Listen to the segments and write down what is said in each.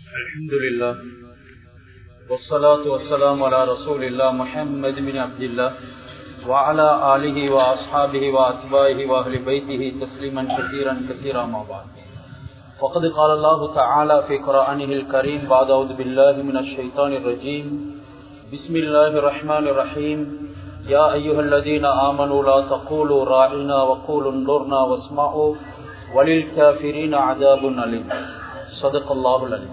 الحمد لله والصلاة والسلام على رسول الله محمد بن عبد الله وعلى آله وأصحابه وأتباعه وأهل بيته تسليما كثيرا كثيرا ما بعد. وقد قال الله تعالى في قرآنه الكريم بعد أعوذ بالله من الشيطان الرجيم بسم الله الرحمن الرحيم يا أيها الذين آمنوا لا تقولوا راعنا وقولوا انظرنا واسمعوا وللكافرين عذاب أليم. صدق الله العليم.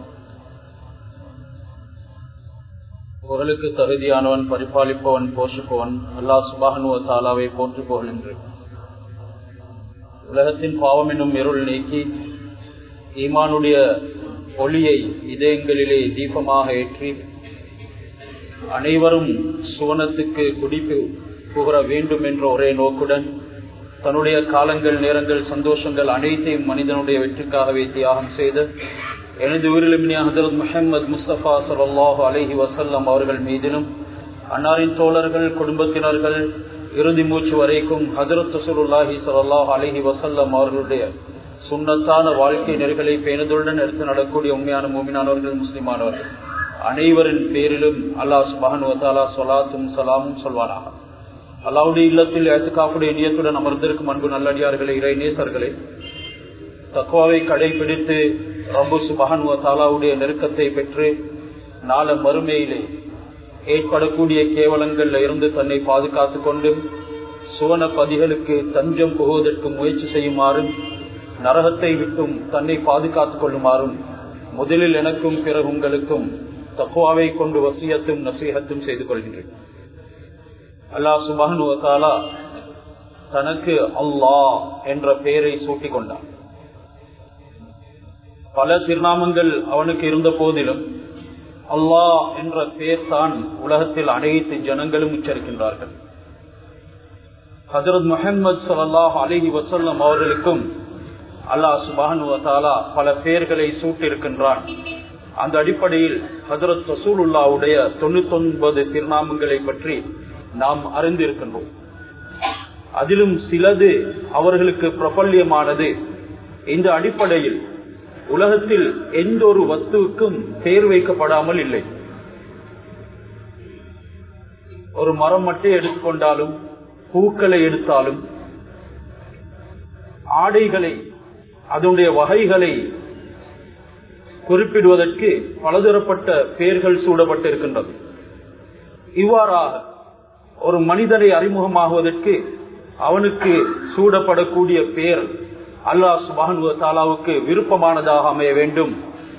புகழுக்கு தகுதியானவன், பரிபாலிப்பவன், போஷிப்பவன் அல்லாஹ் சுப்ஹானஹு வ தஆலாவை போற்றி புகழ்கின்றேன். உலகத்தின் பாவம் என்னும் இருள் நீக்கி ஈமானுடைய ஒளியை இதயங்களிலே தீபமாக ஏற்றி அனைவரும் சுவனத்துக்கு குடிப்பு புகழ வேண்டும் என்ற ஒரே நோக்குடன் தன்னுடைய காலங்கள், நேரங்கள், சந்தோஷங்கள் அனைத்தையும் மனிதனுடைய வெற்றிக்காகவே தியாகம் செய்து எனது உயிரிழமினிய ஹஜ்ரத் முஹம்மது முஸ்தபா ஸல்லல்லாஹு அலைஹி வஸல்லம் அவர்கள் மீதிலும் அன்னாரின் தோழர்கள், குடும்பத்தினர்கள் இறுதி மூச்சு வரைக்கும் ஹஜ்ரத் ரசூலுல்லாஹி ஸல்லல்லாஹு அலைஹி வஸல்லம் அவர்களுடைய சுன்னத்தான வாழ்க்கை நெறிகளை பேணுதலுடன் எடுத்து நடக்கூடிய உண்மையான மூமினானவர்கள், முஸ்லிமானவர்கள் அனைவரின் பேரிலும் அல்லாஹ் சுப்ஹானஹு வ தஆலா ஸலாத்தும் ஸலாமும் சொல்வானாக. அல்லாஹ்வுடைய இல்லத்தில் இஅ்திகாஃபுடைய நியத்துடன் அமர்ந்திருக்கும் அன்பு நல்லடியார்களே, இறை நேசர்களே, தக்வாவை கடைபிடித்து ரப்பு சுப்ஹானஹு வ தஆலாவுடைய நெருக்கத்தை பெற்று நாள மறுமையிலே ஏற்படக்கூடிய கேவலங்களில் இருந்து தன்னை பாதுகாத்துக் கொண்டு சுவன பதிகளுக்கு தஞ்சம் புகுவதற்கு முயற்சி செய்யுமாறும் நரகத்தை விட்டும் தன்னை பாதுகாத்துக் கொள்ளுமாறும் முதலில் எனக்கும் பிறகு உங்களுக்கும் தக்வாவை கொண்டு வசியத்தும் நசீஹத்தும் செய்து கொள்கின்றேன். அல்லாஹ் சுப்ஹானஹு வ தஆலா தனக்கு அல்லாஹ் என்ற பெயரை சூட்டிக் கொண்டான். பல திருநாமங்கள் அவனுக்கு இருந்த போதிலும் அல்லாஹ் என்ற பெயர் தான் உலகத்தில் அனைத்து ஜனங்களும் உச்சரிக்கின்றார்கள். ஹஜ்ரத் முஹம்மது ஸல்லல்லாஹு அலைஹி வஸல்லம் அவர்களுக்கும் அல்லாஹ் சுப்ஹானஹு வ தஆலா பல பெயர்களை சூட்டியிருக்கின்றான். அந்த அடிப்படையில் ஹஜ்ரத் ரசூலுல்லாஹ்வுடைய 99 திருநாமங்களை பற்றி நாம் அறிந்திருக்கின்றோம். அதிலும் சிலது அவர்களுக்கு பிரபல்யமானது. இந்த அடிப்படையில் உலகத்தில் எந்த ஒரு வஸ்துவுக்கும் பெயர் வைக்கப்படாமல் இல்லை. ஒரு மரம் மட்டும் எடுத்துக்கொண்டாலும், பூக்களை எடுத்தாலும், ஆடைகளை, அதனுடைய வகைகளை குறிப்பிடுவதற்கு பலதரப்பட்ட பெயர்கள் சூடப்பட்டிருக்கின்றது. இவ்வாறாக ஒரு மனிதனை அறிமுகமாகுவதற்கு அவனுக்கு சூடப்படக்கூடிய பெயர் அல்லாஹ் சுப்ஹானஹு வ தஆலாவுக்கு விருப்பமானதாக அமைய வேண்டும்.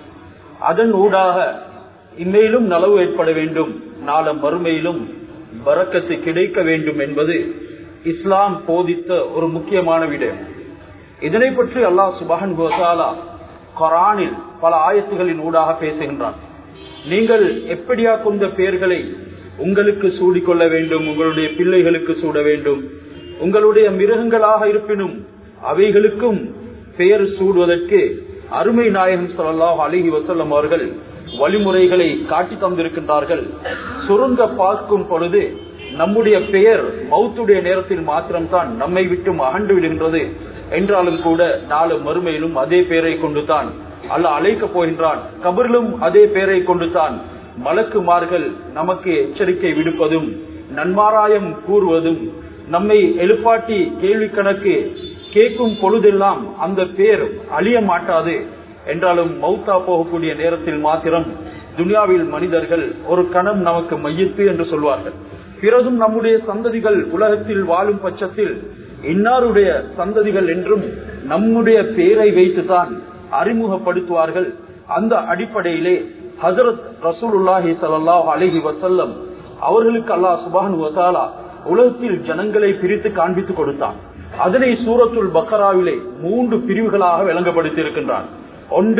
அதன் ஊடாக இம்மையிலும் நலவு ஏற்பட வேண்டும், நாள மறுமையிலும் பரக்கத்து கிடைக்க வேண்டும் என்பது இஸ்லாம் போதித்த ஒரு முக்கியமான விடயம். இதனை பற்றி அல்லாஹ் சுப்ஹானஹு வ தஆலா குர்ஆனில் பல ஆயத்துகளின் ஊடாக பேசுகின்றான். நீங்கள் எப்படியா கொண்ட பெயர்களை உங்களுக்கு சூடிக்கொள்ள வேண்டும், உங்களுடைய பிள்ளைகளுக்கு சூட வேண்டும், உங்களுடைய மிருகங்களாக இருப்பினும் அவைகளுக்கும் பெயர் சூடுவதற்கு அருமை நாயகம் ஸல்லல்லாஹு அலைஹி வஸல்லம் அவர்கள் வழிமுறைகளை காட்டி தந்திருக்கின்றார்கள். சுருங்க பார்க்கும் பொழுது நம்முடைய பெயர் மௌத்துடைய நேரத்தில் மாத்திரம்தான் நம்மை விட்டு அகன்று விடுகின்றது என்றாலும் கூட நாள மறுமையிலும் அதே பெயரை கொண்டுதான் அல்லாஹ் அழைக்கப் போகின்றான். கபரிலும் அதே பெயரை கொண்டுதான் மலக்குமார்கள் நமக்கு எச்சரிக்கை விடுப்பதும் நன்மாராயம் கூறுவதும் நம்மை எழுப்பாட்டி கேள்வி கணக்கு கேட்கும் பொழுதெல்லாம் அந்த பேர் அழிய மாட்டாது என்றாலும் மௌத்தா போகக்கூடிய நேரத்தில் மாத்திரம் துனியாவில் மனிதர்கள் ஒரு கணம் நமக்கு மையத்து என்று சொல்வார்கள். பிறகும் நம்முடைய சந்ததிகள் உலகத்தில் வாழும் பட்சத்தில் இன்னாருடைய சந்ததிகள் என்றும் நம்முடைய பெயரை வைத்துதான் அறிமுகப்படுத்துவார்கள். அந்த அடிப்படையிலே ஹஜ்ரத் ரசூலுல்லாஹி ஸல்லல்லாஹு அலைஹி வஸல்லம் அவர்களுக்கு அல்லாஹ் சுப்ஹானஹு வ தஆலா உலகத்தில் ஜனங்களை பிரித்து காண்பித்து கொடுத்தான். அதனை சூரத்துல் பக்கராவிலே 3 பிரிவுகளாக விளங்கப்படுத்தி இருக்கின்றான். ஒன்று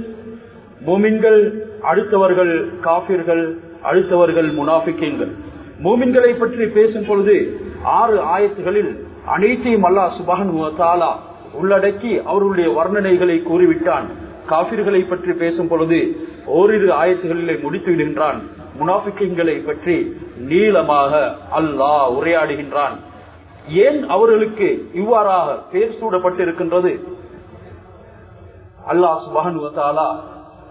மூமின்கள், அடுத்தவர்கள் காபிர்கள், அடுத்தவர்கள் முனாஃபிகீன்கள். மூமின்களை பற்றி பேசும் பொழுது 6 ஆயத்துகளில் அனைத்தையும் அல்லாஹ் சுப்ஹானஹு வ தஆலா உள்ளடக்கி அவருடைய வர்ணனைகளை கூறிவிட்டான். காபிர்களை பற்றி பேசும் பொழுது ஓரிரு ஆயத்துகளிலே முடித்து விடுகின்றான். முனாஃபிகீன்களை பற்றி நீளமாக அல்லாஹ் உரையாடுகின்றான். ஏன் அவர்களுக்கு இவ்வாறாக பெயர் சூடப்பட்டிருக்கின்றது? அல்லாஹ் சுப்ஹானஹு வ தஆலா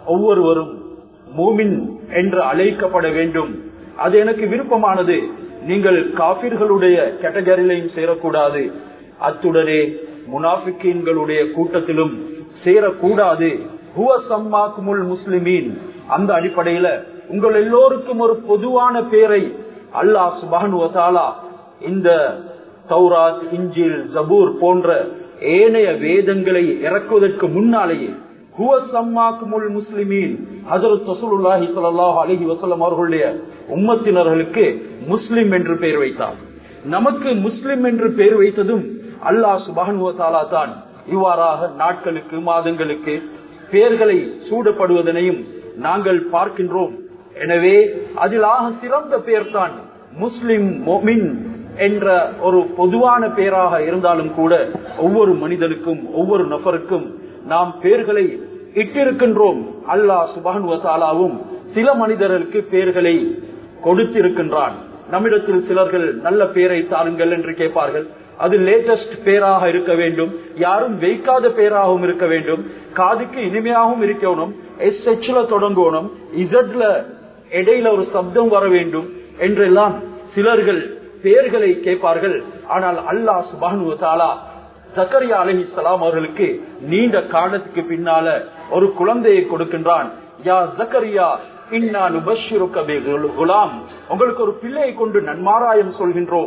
ஒவ்வொருவரும் மூமின் என்று அழைக்கப்பட வேண்டும். அது எனக்கு விருப்பமானது. நீங்கள் காபிர்களுடைய கேட்டகரியிலையும் சேரக்கூடாது, அத்துடனே முனாஃபிக்கீன்களுடைய கூட்டத்திலும் சேரக்கூடாது. ஹுவ சம்மாக்குமுல் முஸ்லிமீன். அந்த அடிப்படையில உங்கள் எல்லோருக்கும் ஒரு பொதுவான பேரை அல்லாஹ் சுப்ஹானஹு வ தஆலா இந்த தௌராத், இன்ஜில், ஜபூர் போன்ற ஏனைய வேதங்களை இறக்குவதற்கு முன்னாலேயே ஹுவ சம்மாக்குமுல் முஸ்லிமீன், ஹஜ்ரத் ரசூலுல்லாஹி ஸல்லல்லாஹு அலைஹி வஸல்லம் அவர்களுடைய உம்மத்தினர்களுக்கு முஸ்லிம் என்று பெயர் வைத்தார். நமக்கு முஸ்லிம் என்று பெயர் வைத்ததும் அல்லாஹ் சுப்ஹானஹு வ தஆலா தான். இவ்வாறாக நாட்களுக்கு மாதங்களுக்கு பெயர்களை சூடப்படுவதனையும் நாங்கள் பார்க்கின்றோம். எனவே அதிலாக சிறந்த பெயர் தான் முஸ்லிம் மொமின் என்ற ஒரு பொதுவான பெயராக இருந்தாலும் கூட ஒவ்வொரு மனிதனுக்கும் ஒவ்வொரு நபருக்கும் நாம் பெயர்களை இட்டிருக்கின்றோம். அல்லாஹ் சுப்ஹானஹு வ தஆலாவும் சில மனிதர்களுக்கு பெயர்களை கொடுத்திருக்கின்றான். நம்மிடத்தில் சிலர்கள் நல்ல பெயரை தாருங்கள் என்று கேட்பார்கள். அது லேட்டஸ்ட் பெயராக இருக்க வேண்டும், யாரும் வைக்காத பெயராகவும் இருக்க வேண்டும், காதுக்கு இனிமையாகவும் இருக்கணும், SH தொடங்கணும், Z இடையில ஒரு சப்தம் வர வேண்டும் என்றெல்லாம் சிலர்கள் பெயர்களை கேட்பார்கள். ஆனால் அல்லாஹ் சுப்ஹானஹு வ தஆலா ஜக்கரியா அலைஹிஸ்ஸலாம் அவர்களுக்கு நீண்ட காலத்துக்கு பின்னால ஒரு குழந்தையை கொடுக்கின்றான். யா ஜக்கரியா இன்னா நுபஷ்ஷிருக பிகுலாம், உங்களுக்கு ஒரு பிள்ளையை கொண்டு நன்மாராயம் சொல்கின்றோம்.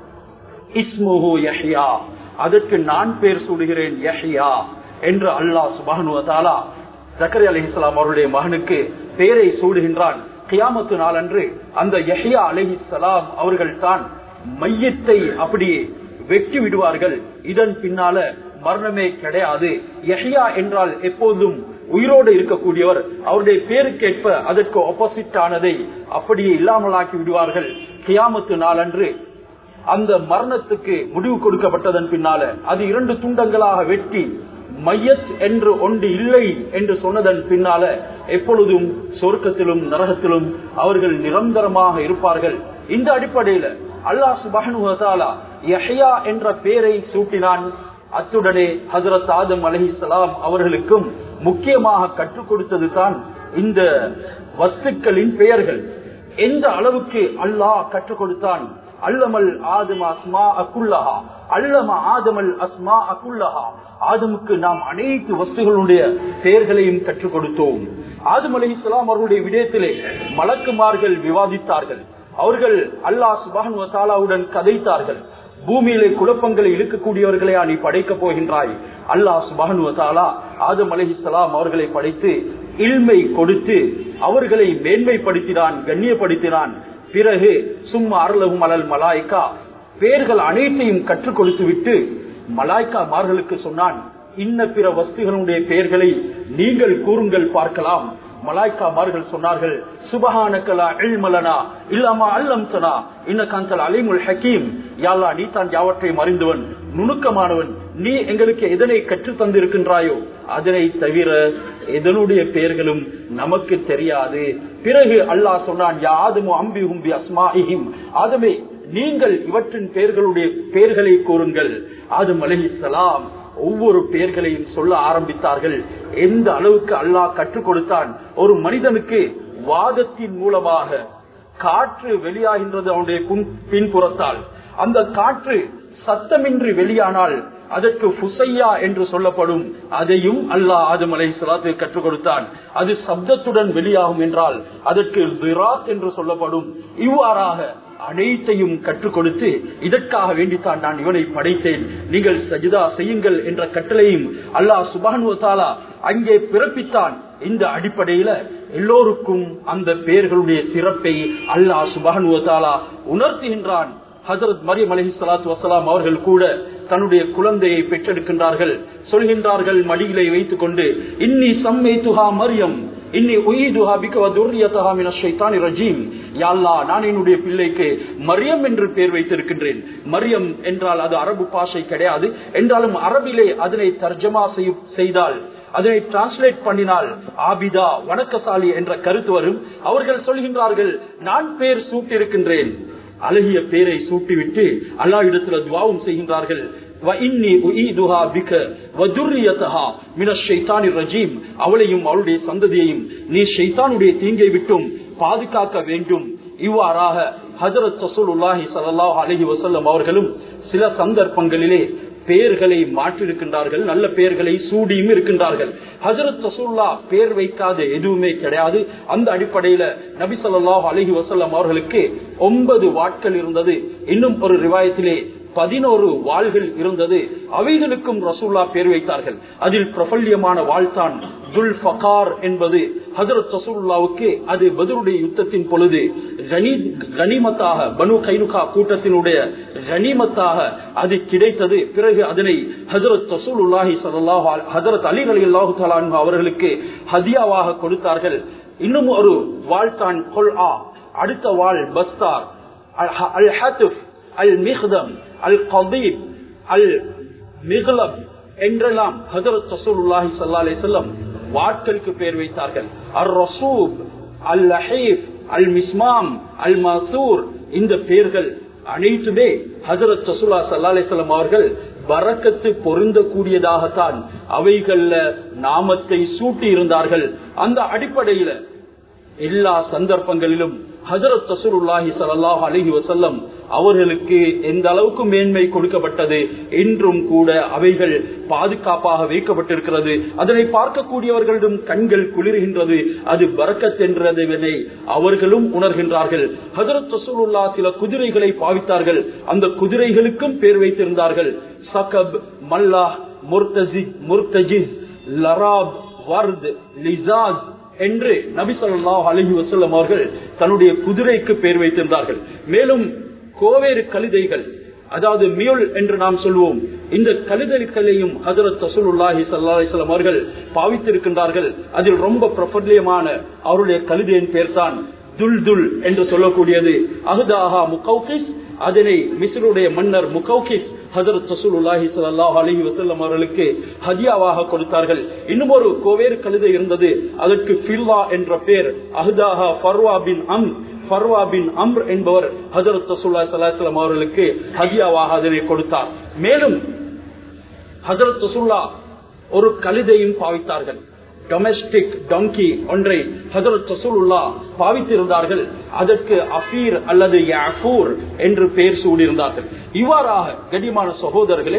இஸ்முஹு யஹ்யா, அதற்கு நான் பெயர் சூடுகிறேன் யஹ்யா என்று அல்லாஹ் சுப்ஹானஹு வ தஆலா ஜக்கரியா அலைஹிஸ்ஸலாம் அவருடைய மகனுக்கு பெயரை சூடுகின்றான். கியாமத்து நாள் அன்று அந்த யஹ்யா அலைஹிஸ்ஸலாம் அவர்கள் தான் மையத்தை அப்படியே வெட்டி விடுவார்கள். இதன் பின்னால மரணமே கிடையாது. யஹ்யா என்றால் எப்போதும் உயிரோடு இருக்கக்கூடியவர். அவருடைய பேருக்கேற்ப அதற்கு ஆப்போசிட் ஆனதை அப்படியே இல்லாமலாக்கி விடுவார்கள். கியாமத்து நாள் அன்று அந்த மரணத்துக்கு முடிவு கொடுக்கப்பட்டதன் பின்னால அது 2 துண்டங்களாக வெட்டி மையத் என்று ஒன்று இல்லை என்று சொன்னதன் பின்னால எப்பொழுதும் சொர்க்கத்திலும் நரகத்திலும் அவர்கள் நிரந்தரமாக இருப்பார்கள். இந்த அடிப்படையில அல்லாஹ் சுப்ஹானஹு வ தஆலா யஹ்யா என்ற பெயரை சூட்டினான். அத்துடனே ஹஜ்ரத் ஆதம் அலைஹிஸ்ஸலாம் அவர்களுக்கும் முக்கியமாக கற்றுக் கொடுத்தது தான் இந்த வஸ்துக்களின் பெயர்கள். எந்த அளவுக்கு அல்லாஹ் கற்றுக் கொடுத்தான். அல்லமல் ஆதம் அஸ்மாஅ குல்லஹா, அல்லம ஆதமல் அஸ்மாஅ குல்லஹா, ஆதமுக்கு நாம் அனைத்து வஸ்துகளுடைய பெயர்களையும் கற்றுக் கொடுத்தோம். ஆதம் அலைஹிஸ்ஸலாம் அவர்களுடைய விடயத்திலே மலக்குமார்கள் விவாதித்தார்கள். அவர்கள் அல்லாஹ் சுப்ஹானஹு வ தஆலாவுடன் கதைத்தார்கள். பூமியிலே குழப்பங்களை இழுக்கக்கூடியவர்களையா நீ படைக்க போகின்றாய்? அல்லாஹ் சுப்ஹானஹு வ தஆலா ஆதம் அலைஹிஸ்ஸலாம் அவர்களை படைத்து இல்மை கொடுத்து அவர்களை மேன்மைப்படுத்தினான், கண்ணியப்படுத்தினான். பிறகு சும்மா அர்லஹும் அலல் மலாயிகா, பெயர்கள் அனைத்தையும் கற்றுக் கொடுத்து விட்டு மலாய்க்காமார்களுக்கு சொன்னான், இன்ன பிற வஸ்துகளுடைய பெயர்களை நீங்கள் கூறுங்கள் பார்க்கலாம். மலாய்க்காமார்கள் சொன்னார்கள், சுபஹானக லா இல்ம லனா இல்லா மா அல்லம்தனா இன்னக அன்தல் அலீமுல் ஹகீம். யா அல்லாஹ், நீ தான் யாவற்றையும் அறிந்தவன், நுணுக்கமானவன். நீ எங்களுக்கு எதனை கற்று தந்திருக்கின்றாயோ அதனை தவிர எதனுடைய பெயர்களும் நமக்கு தெரியாது. பிறகு அல்லாஹ் சொன்னான், யா ஆதமு அம்பிஹும் பி அஸ்மாஇஹிம், ஆதமே நீங்கள் இவற்றின் பெயர்களுடைய பெயர்களை கூறுங்கள். ஆதம் அலைஹிஸ்ஸலாம் ஒவ்வொரு பெயர்களையும் சொல்ல ஆரம்பித்தார்கள். எந்த அளவுக்கு அல்லாஹ் கற்றுக் கொடுத்தான். ஒரு மனிதனுக்கு வாதத்தின் மூலமாக காற்று வெளியாகின்றது அவனுடைய பின்புறத்தால். அந்த காற்று சத்தமின்றி வெளியானால் அதற்கு ஃபுசையா என்று சொல்லப்படும். அதையும் அல்லாஹ் ஆதம் அலைஹிஸ்ஸலாத்துக்கு கற்றுக் கொடுத்தான். அது சப்தத்துடன் வெளியாகும் என்றால் அதற்கு திராத் என்று சொல்லப்படும். இவ்வாறாக அனைத்தையும் கற்றுக் கொடுத்து இதற்காக வேண்டித்தான் நான் இவனை படைத்தேன், நீங்கள் சஜிதா செய்யுங்கள் என்ற கட்டளையும் அல்லாஹ் சுப்ஹானஹு வ தஆலா அங்கே பிறப்பித்தான். இந்த அடிப்படையில எல்லோருக்கும் அந்த பெயர்களுடைய சிறப்பை அல்லாஹ் சுப்ஹானஹு வ தஆலா உணர்த்துகின்றான். ஹஜ்ரத் மரியம் அலைஹிஸ்ஸலாத்து வஸ்ஸலாம் அவர்கள் கூட தன்னுடைய குழந்தையை பெற்றெடுக்கின்றார்கள். சொல்கின்றார்கள் மடியிலே வைத்துக் கொண்டு, இன்னி சம்மைதுஹா மரியம் இன்னி உயீதுஹா பிக வ துர்ரியதஹா மினஷ் ஷைத்தானிர் ரஜீம். யா அல்லாஹ், நான் என்னுடைய பிள்ளைக்கு மரியம் என்று பெயர் வைத்திருக்கின்றேன். மரியம் என்றால் அது அரபு பாஷை கிடையாது. என்றாலும் அரபிலே அதனை தர்ஜமா செய்தால், அதனை டிரான்ஸ்லேட் பண்ணினால் ஆபிதா, வணக்கசாலி என்ற கருத்து வரும். அவர்கள் சொல்கின்றார்கள், நான் பெயர் சூட்டியிருக்கின்றேன். அழகிய பெயரை சூட்டிவிட்டு அல்லாஹ்விடத்தில் துஆவும் செய்கின்றார்கள். அவளையும் அவளுடைய சந்ததியையும் நீ ஷைத்தானுடைய தீங்கை விட்டும் பாதுகாக்க வேண்டும். இவ்வாறாக ஹஜ்ரத் ரசூலுல்லாஹி ஸல்லல்லாஹு அலைஹி வஸல்லம் அவர்களும் சில சந்தர்ப்பங்களிலே பெயர்களை மாற்றிருக்கின்றார்கள், நல்ல பெயர்களை சூடியும் இருக்கின்றார்கள். ஹஜ்ரத் ரசூலுல்லாஹ் பெயர் வைக்காத எதுவுமே கிடையாது. அந்த அடிப்படையில நபி ஸல்லல்லாஹு அலைஹி வஸல்லம் அவர்களுக்கு 9 வாட்கள் இருந்தது. இன்னும் ஒரு ரிவாயத்திலே 11 வாள்கள் இருந்தது. அவைகளுக்கும் ரசூலுல்லாஹ் பெயர் வைத்தார்கள். அதில் பிரபல்யமான வாள்தான் துல் ஃபகார் என்பது. ஹஜ்ரத் ரசூலுல்லாஹ்வுக்கு அது பத்ருடைய யுத்தத்தின் பொழுது கனிமத்தாக, பனு கைனுகா கூட்டத்தினுடைய கனிமத்தாக அது கிடைத்தது. பிறகு அதனை ஹஜ்ரத் ரசூலுல்லாஹி ஸல்லல்லாஹு அலைஹி ஹஜ்ரத் அலி ரலியல்லாஹு தஆலா அன்ஹு அவர்களுக்கு ஹதியாவாக கொடுத்தார்கள். இன்னும் ஒரு வாள்தான் குல்ஆ, அடுத்த வாள் பஸ்தார், அல் ஹத்ஃப், அல் மிஹ்தம், அல் கதீப், அல் மிக்லப் என்றெல்லாம் ஹஜ்ரத் ரசூலுல்லாஹி ஸல்லல்லாஹு அலைஹி வஸல்லம் வாட்களுக்கு பெயர் வைத்தார்கள். அர் ரசூப், அல் லஹீஃப், அல் மிஸ்மாம், அல் மசூர், இந்த பெயர்கள் அனைத்துமே ஹஜ்ரத் ரசூலுல்லாஹி ஸல்லல்லாஹு அலைஹி வஸல்லம் அவர்கள் பரக்கத்து பொருந்தக்கூடியதாகத்தான் அவைகள்ல நாமத்தை சூட்டி இருந்தார்கள். அந்த அடிப்படையில எல்லா சந்தர்ப்பங்களிலும் ஹஜ்ரத் ரசூலுல்லாஹி ஸல்லல்லாஹு அலைஹி வஸல்லம் அவர்களுக்கு எந்த அளவுக்கு மேன்மை கொடுக்கப்பட்டது, இன்றும் கூட அவைகள் பாதுகாப்பாக வைக்கப்பட்டிருக்கிறது. அதனை பார்க்கக்கூடியவர்களிடம் கண்கள் குளிர்கின்றது. அது பரக்கத் என்றதை அவர்களும் உணர்கின்றார்கள். ஹஜ்ரத் ரசூலுல்லாஹ் சில குதிரைகளை பாவித்தார்கள். அந்த குதிரைகளுக்கும் பேர் வைத்திருந்தார்கள். சகப், மல்லாஹ், முர்தஜிஸ், லராப், வர்த், லிசாஸ் என்று நபி ஸல்லல்லாஹு அலைஹி வஸல்லம் அவர்கள் தன்னுடைய குதிரைக்கு பெயர் வைத்திருந்தார்கள். மேலும் கோவேறு கழுதைகள், அதாவது மியுல் என்று நாம் சொல்வோம், இந்த கழுதைகளையும் ஹஜ்ரத் ரசூலுல்லாஹி ஸல்லல்லாஹு அலைஹி வஸல்லம் அவர்கள் பாவித்திருக்கின்றார்கள். அதில் ரொம்ப பிரபல்யமான அவருடைய கழுதையின் பெயர் தான் துல்துல் என்று சொல்லக்கூடியது. அஹ்தாஹா முகௌகிஸ், அதனை மிஸ்ருடைய மன்னர் முகௌகிஸ் ஹஜ்ரத் ரசூலுல்லாஹி ஸல்லல்லாஹு அலைஹி வஸல்லம் அவர்களுக்கு ஹதியாவாக கொடுத்தார்கள். இன்னும் ஒரு கோவேறு கழுதை இருந்தது, அதற்கு ஃபில்லா என்ற பெயர். அஹ்தாஹா ஃபர்வா பின் அம்ர் என்பவர் ஹஜ்ரத் ரசூலுல்லாஹி ஸல்லல்லாஹு அலைஹி வஸல்லம் அவர்களுக்கு ஹதியாவாக அதனை கொடுத்தார். மேலும் ஹஜ்ரத் ரசூலுல்லாஹ் ஒரு கழுதையும் பாவித்தார்கள். டொமெஸ்டிக் டொங்கி ஒன்றை ஹஜ்ரத் ரசூலுல்லாஹ் பாவித்திருந்தார்கள். அதற்கு அஃபீர் அல்லது யாஃபூர் என்று பெயர் சூடியிருந்தார்கள். இவ்வாறாக கண்ணியமான சகோதரர்களே,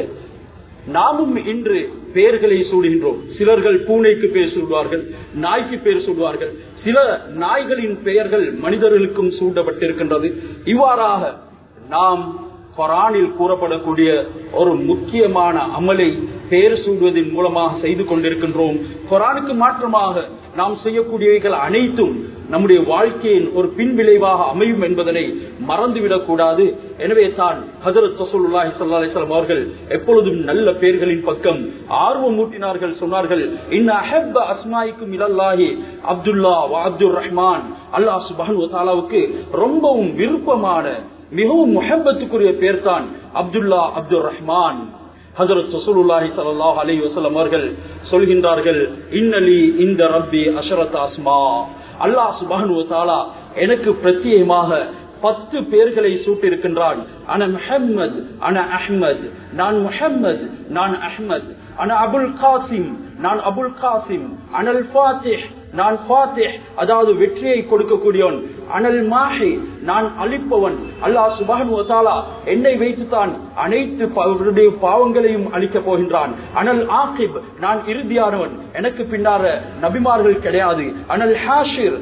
நாமும் இன்று பெயர்களை சூடுகின்றோம். சிலர்கள் பூனைக்கு பெயர் சூடுவார்கள், நாய்க்கு பெயர் சூடுவார்கள். சில நாய்களின் பெயர்கள் மனிதர்களுக்கும் சூடப்பட்டிருக்கின்றது. இவ்வாறாக நாம் குர்ஆனில் கூறப்படக்கூடிய ஒரு முக்கியமான அமலை பெயர் சூடுவதன் மூலமாக செய்து கொண்டிருக்கின்றோம். குர்ஆனுக்கு மாற்றமாக நாம் செய்யக்கூடியவைகள் அனைத்தும் நம்முடைய வாழ்க்கையின் ஒரு பின்விளைவாக அமையும் என்பதனை மறந்துவிடக் கூடாது. எனவே தான் ஹஜ்ரத் ரசூலுல்லாஹி ஸல்லல்லாஹு அலைஹி வஸல்லம் அவர்கள் எப்பொழுதும் நல்ல பெயர்களின் பக்கம் ஆர்வம் ஊட்டினார்கள். சொன்னார்கள், இன்ன அஹப்ப அஸ்மாயிக்கும் இலல்லாஹி அப்துல்லா வ அப்துர் ரஹ்மான். அல்லாஹ் சுப்ஹானஹு வ தஆலாவுக்கு ரொம்பவும் விருப்பமான, மிகவும் முஹப்பத்துக்குரிய பேர் தான் அப்துல்லா, அப்துர் ரஹ்மான். ஹஜ்ரத் ரசூலுல்லாஹி ஸல்லல்லாஹு அலைஹி வஸல்லம் அவர்கள் சொல்கின்றார்கள், இன்னலி இந்த ரப்பி அஷரத் அஸ்மா. அல்லாஹ் சுப்ஹானஹு வ தஆலா எனக்கு பிரத்யேகமாக 10 பேர்களை சூட்டியிருக்கின்றான். அன முஹம்மத், அன அஹ்மத், நான் முஹம்மத், நான் அஹ்மத். அன அபுல் காசிம், நான் அபுல் காசிம். அனல் ஃபாத்திஹ், நான் ஃபாத்திஹ், அதாவது வெற்றியை கொடுக்கக்கூடியவன். அனல் மாஹி, நான் அழிப்பவன். அல்லாஹ் சுப்ஹானஹு வ தஆலா என்னை வைத்துத்தான் அனைத்து பாவங்களையும் அழிக்கப் போகின்றான். அனல் ஆகிப், நான் இறுதியானவன், எனக்கு பின்னார நபிமார்கள் கிடையாது. அனல் ஹாஷிர்,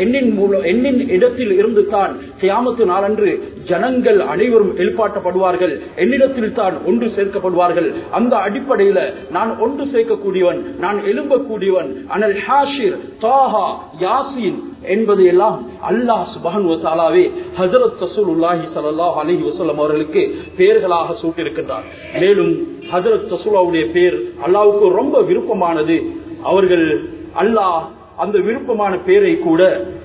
என்னின் இடத்தில் இருந்து தான் கியாமத்து நாளன்று ஜனங்கள் அனைவரும் எழுப்பாட்டப்படுவார்கள், என்னிடத்தில் தான் ஒன்று சேர்க்கப்படுவார்கள். அந்த அடிப்படையில நான் ஒன்று சேர்க்கக்கூடியவன், நான் எழும்பக்கூடியவன். அனல் ஹாஷிர், தாஹா, யாசீன் என்பது எல்லாம் அல்லாஹ் சுப்ஹானஹு வ தஆலாவே ஹஜ்ரத் ரசூலுல்லாஹி ஸல்லல்லாஹு அலைஹி வஸல்லம் அவர்களுக்கு பெயர்களாக சூட்டியிருக்கின்றார். மேலும் ஹஜ்ரத் ரசூலுல்லாஹ்வுடைய பெயர் அல்லாஹ்வுக்கு ரொம்ப விருப்பமானது. அவர்கள் அல்லாஹ் அந்த விருப்பமான பெயரை கூட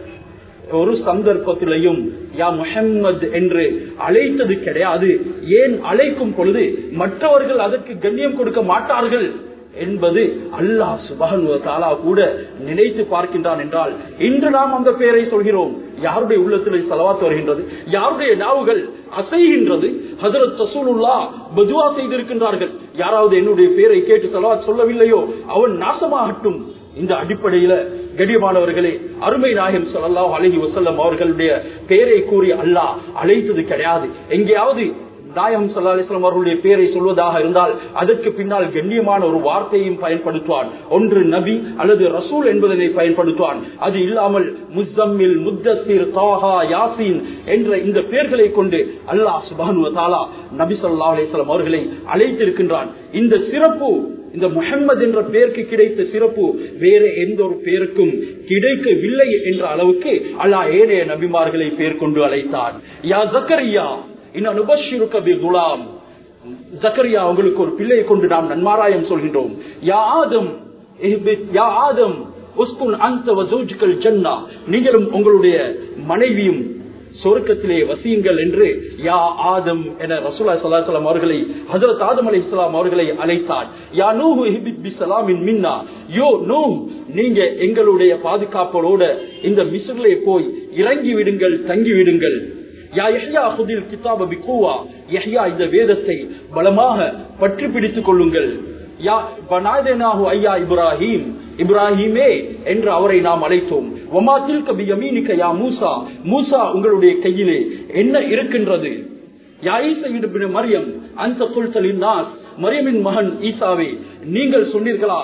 ஒரு சந்தர்ப்பத்திலையும் யா முஹம்மத் என்று அழைத்தது கிடையாது. ஏன் அழைக்கும் பொழுது மற்றவர்கள் அதற்கு கண்ணியம் கொடுக்க மாட்டார்கள் என்பது அல்லாஹ் சுப்ஹானஹு வ தஆலா கூட நினைத்து பார்க்கின்றான் என்றால், இன்று நாம் அந்த பெயரை சொல்கிறோம். யாருடைய உள்ளத்திலே ஸலவாத் வருகின்றது, யாருடைய நாவுகள் அசைகின்றது. ஹஜ்ரத் ரசூலுல்லாஹ் பதுவா செய்திருக்கின்றார்கள், யாராவது என்னுடைய பேரை கேட்டு ஸலவாத் சொல்லவில்லையோ அவன் நாசமாகட்டும். இந்த அடிப்படையில கண்ணியமானவர்களே, அருமை நாயகம் ஸல்லல்லாஹு அலைஹி வஸல்லம் அவர்களுடைய பெயரை கூறி அல்லாஹ் அழைத்தது கிடையாது. எங்கேயாவது நாயகம் ஸல்லல்லாஹு அலைஹி வஸல்லம் அவர்களுடைய பெயரை சொல்வதாக இருந்தால் அதற்கு பின்னால் கண்ணியமான ஒரு வார்த்தையும் பயன்படுத்துவான். ஒன்று நபி அல்லது ரசூல் என்பதனை பயன்படுத்துவான். அது இல்லாமல் முஸ்தம்மில், முத்தஸிர், தாஹா, யாசீன் என்ற இந்த பெயர்களை கொண்டு அல்லாஹ் சுப்ஹானஹு வ தஆலா நபி ஸல்லல்லாஹு அலைஹி வஸல்லம் அவர்களை அழைத்திருக்கின்றான். இந்த சிறப்பு, இந்த முஹம்மது என்ற பெயருக்கு கிடைத்த சிறப்பு வேற எந்த ஒரு பெயருக்கும் கிடைக்கவில்லை என்ற அளவுக்கு அல்லாஹ் ஏனைய நபிமார்களை பெயர் கொண்டு அழைத்தான். யா ஜக்கரியா இன்ன நுபஷ்ஷிருக பிகுலாம், ஜக்கரியா உங்களுக்கு ஒரு பிள்ளையை கொண்டு நாம் நன்மாராயம் சொல்கின்றோம். யா ஆதம் யா ஆதம் உஸ்குன் அன்த வ ஜௌஜுகல் ஜன்னா, நீங்களும் உங்களுடைய மனைவியும் சொர்க்கத்திலே வசியுங்கள் என்று யா ஆதம் என ரசூலுல்லாஹி ஸல்லல்லாஹு அலைஹி வஸல்லம் அவர்களை, ஹஜ்ரத் ஆதம் அலைஹிஸ்ஸலாம் அவர்களை அழைத்தார். யா நூஹ் இஹ்பித் பிஸலாமின் மின்னா, யோ நூஹ் நீங்க எங்களுடைய பாதுகாப்போட இந்த மிஸ்ரிலே போய் இறங்கி விடுங்கள், தங்கி விடுங்கள். யா யஹ்யா ஹுதில் கிதாப பிகுவா, யஹ்யா இந்த வேதத்தை பலமாக பற்றி பிடித்துக் கொள்ளுங்கள். யா பனாதனாஹு ஐயா இப்ராஹிம், இப்ராஹிமே என்று அவரை நாம் அழைத்தோம். வமா தில்க பியமீனிக யா மூசா, மூசா உங்களுடைய கையிலே என்ன இருக்கின்றது? யா ஈசா இப்னு மரியம் அன்த குல்த லின்னாஸ், மரியமின் மகன் ஈசாவே நீங்கள் சொன்னீர்களா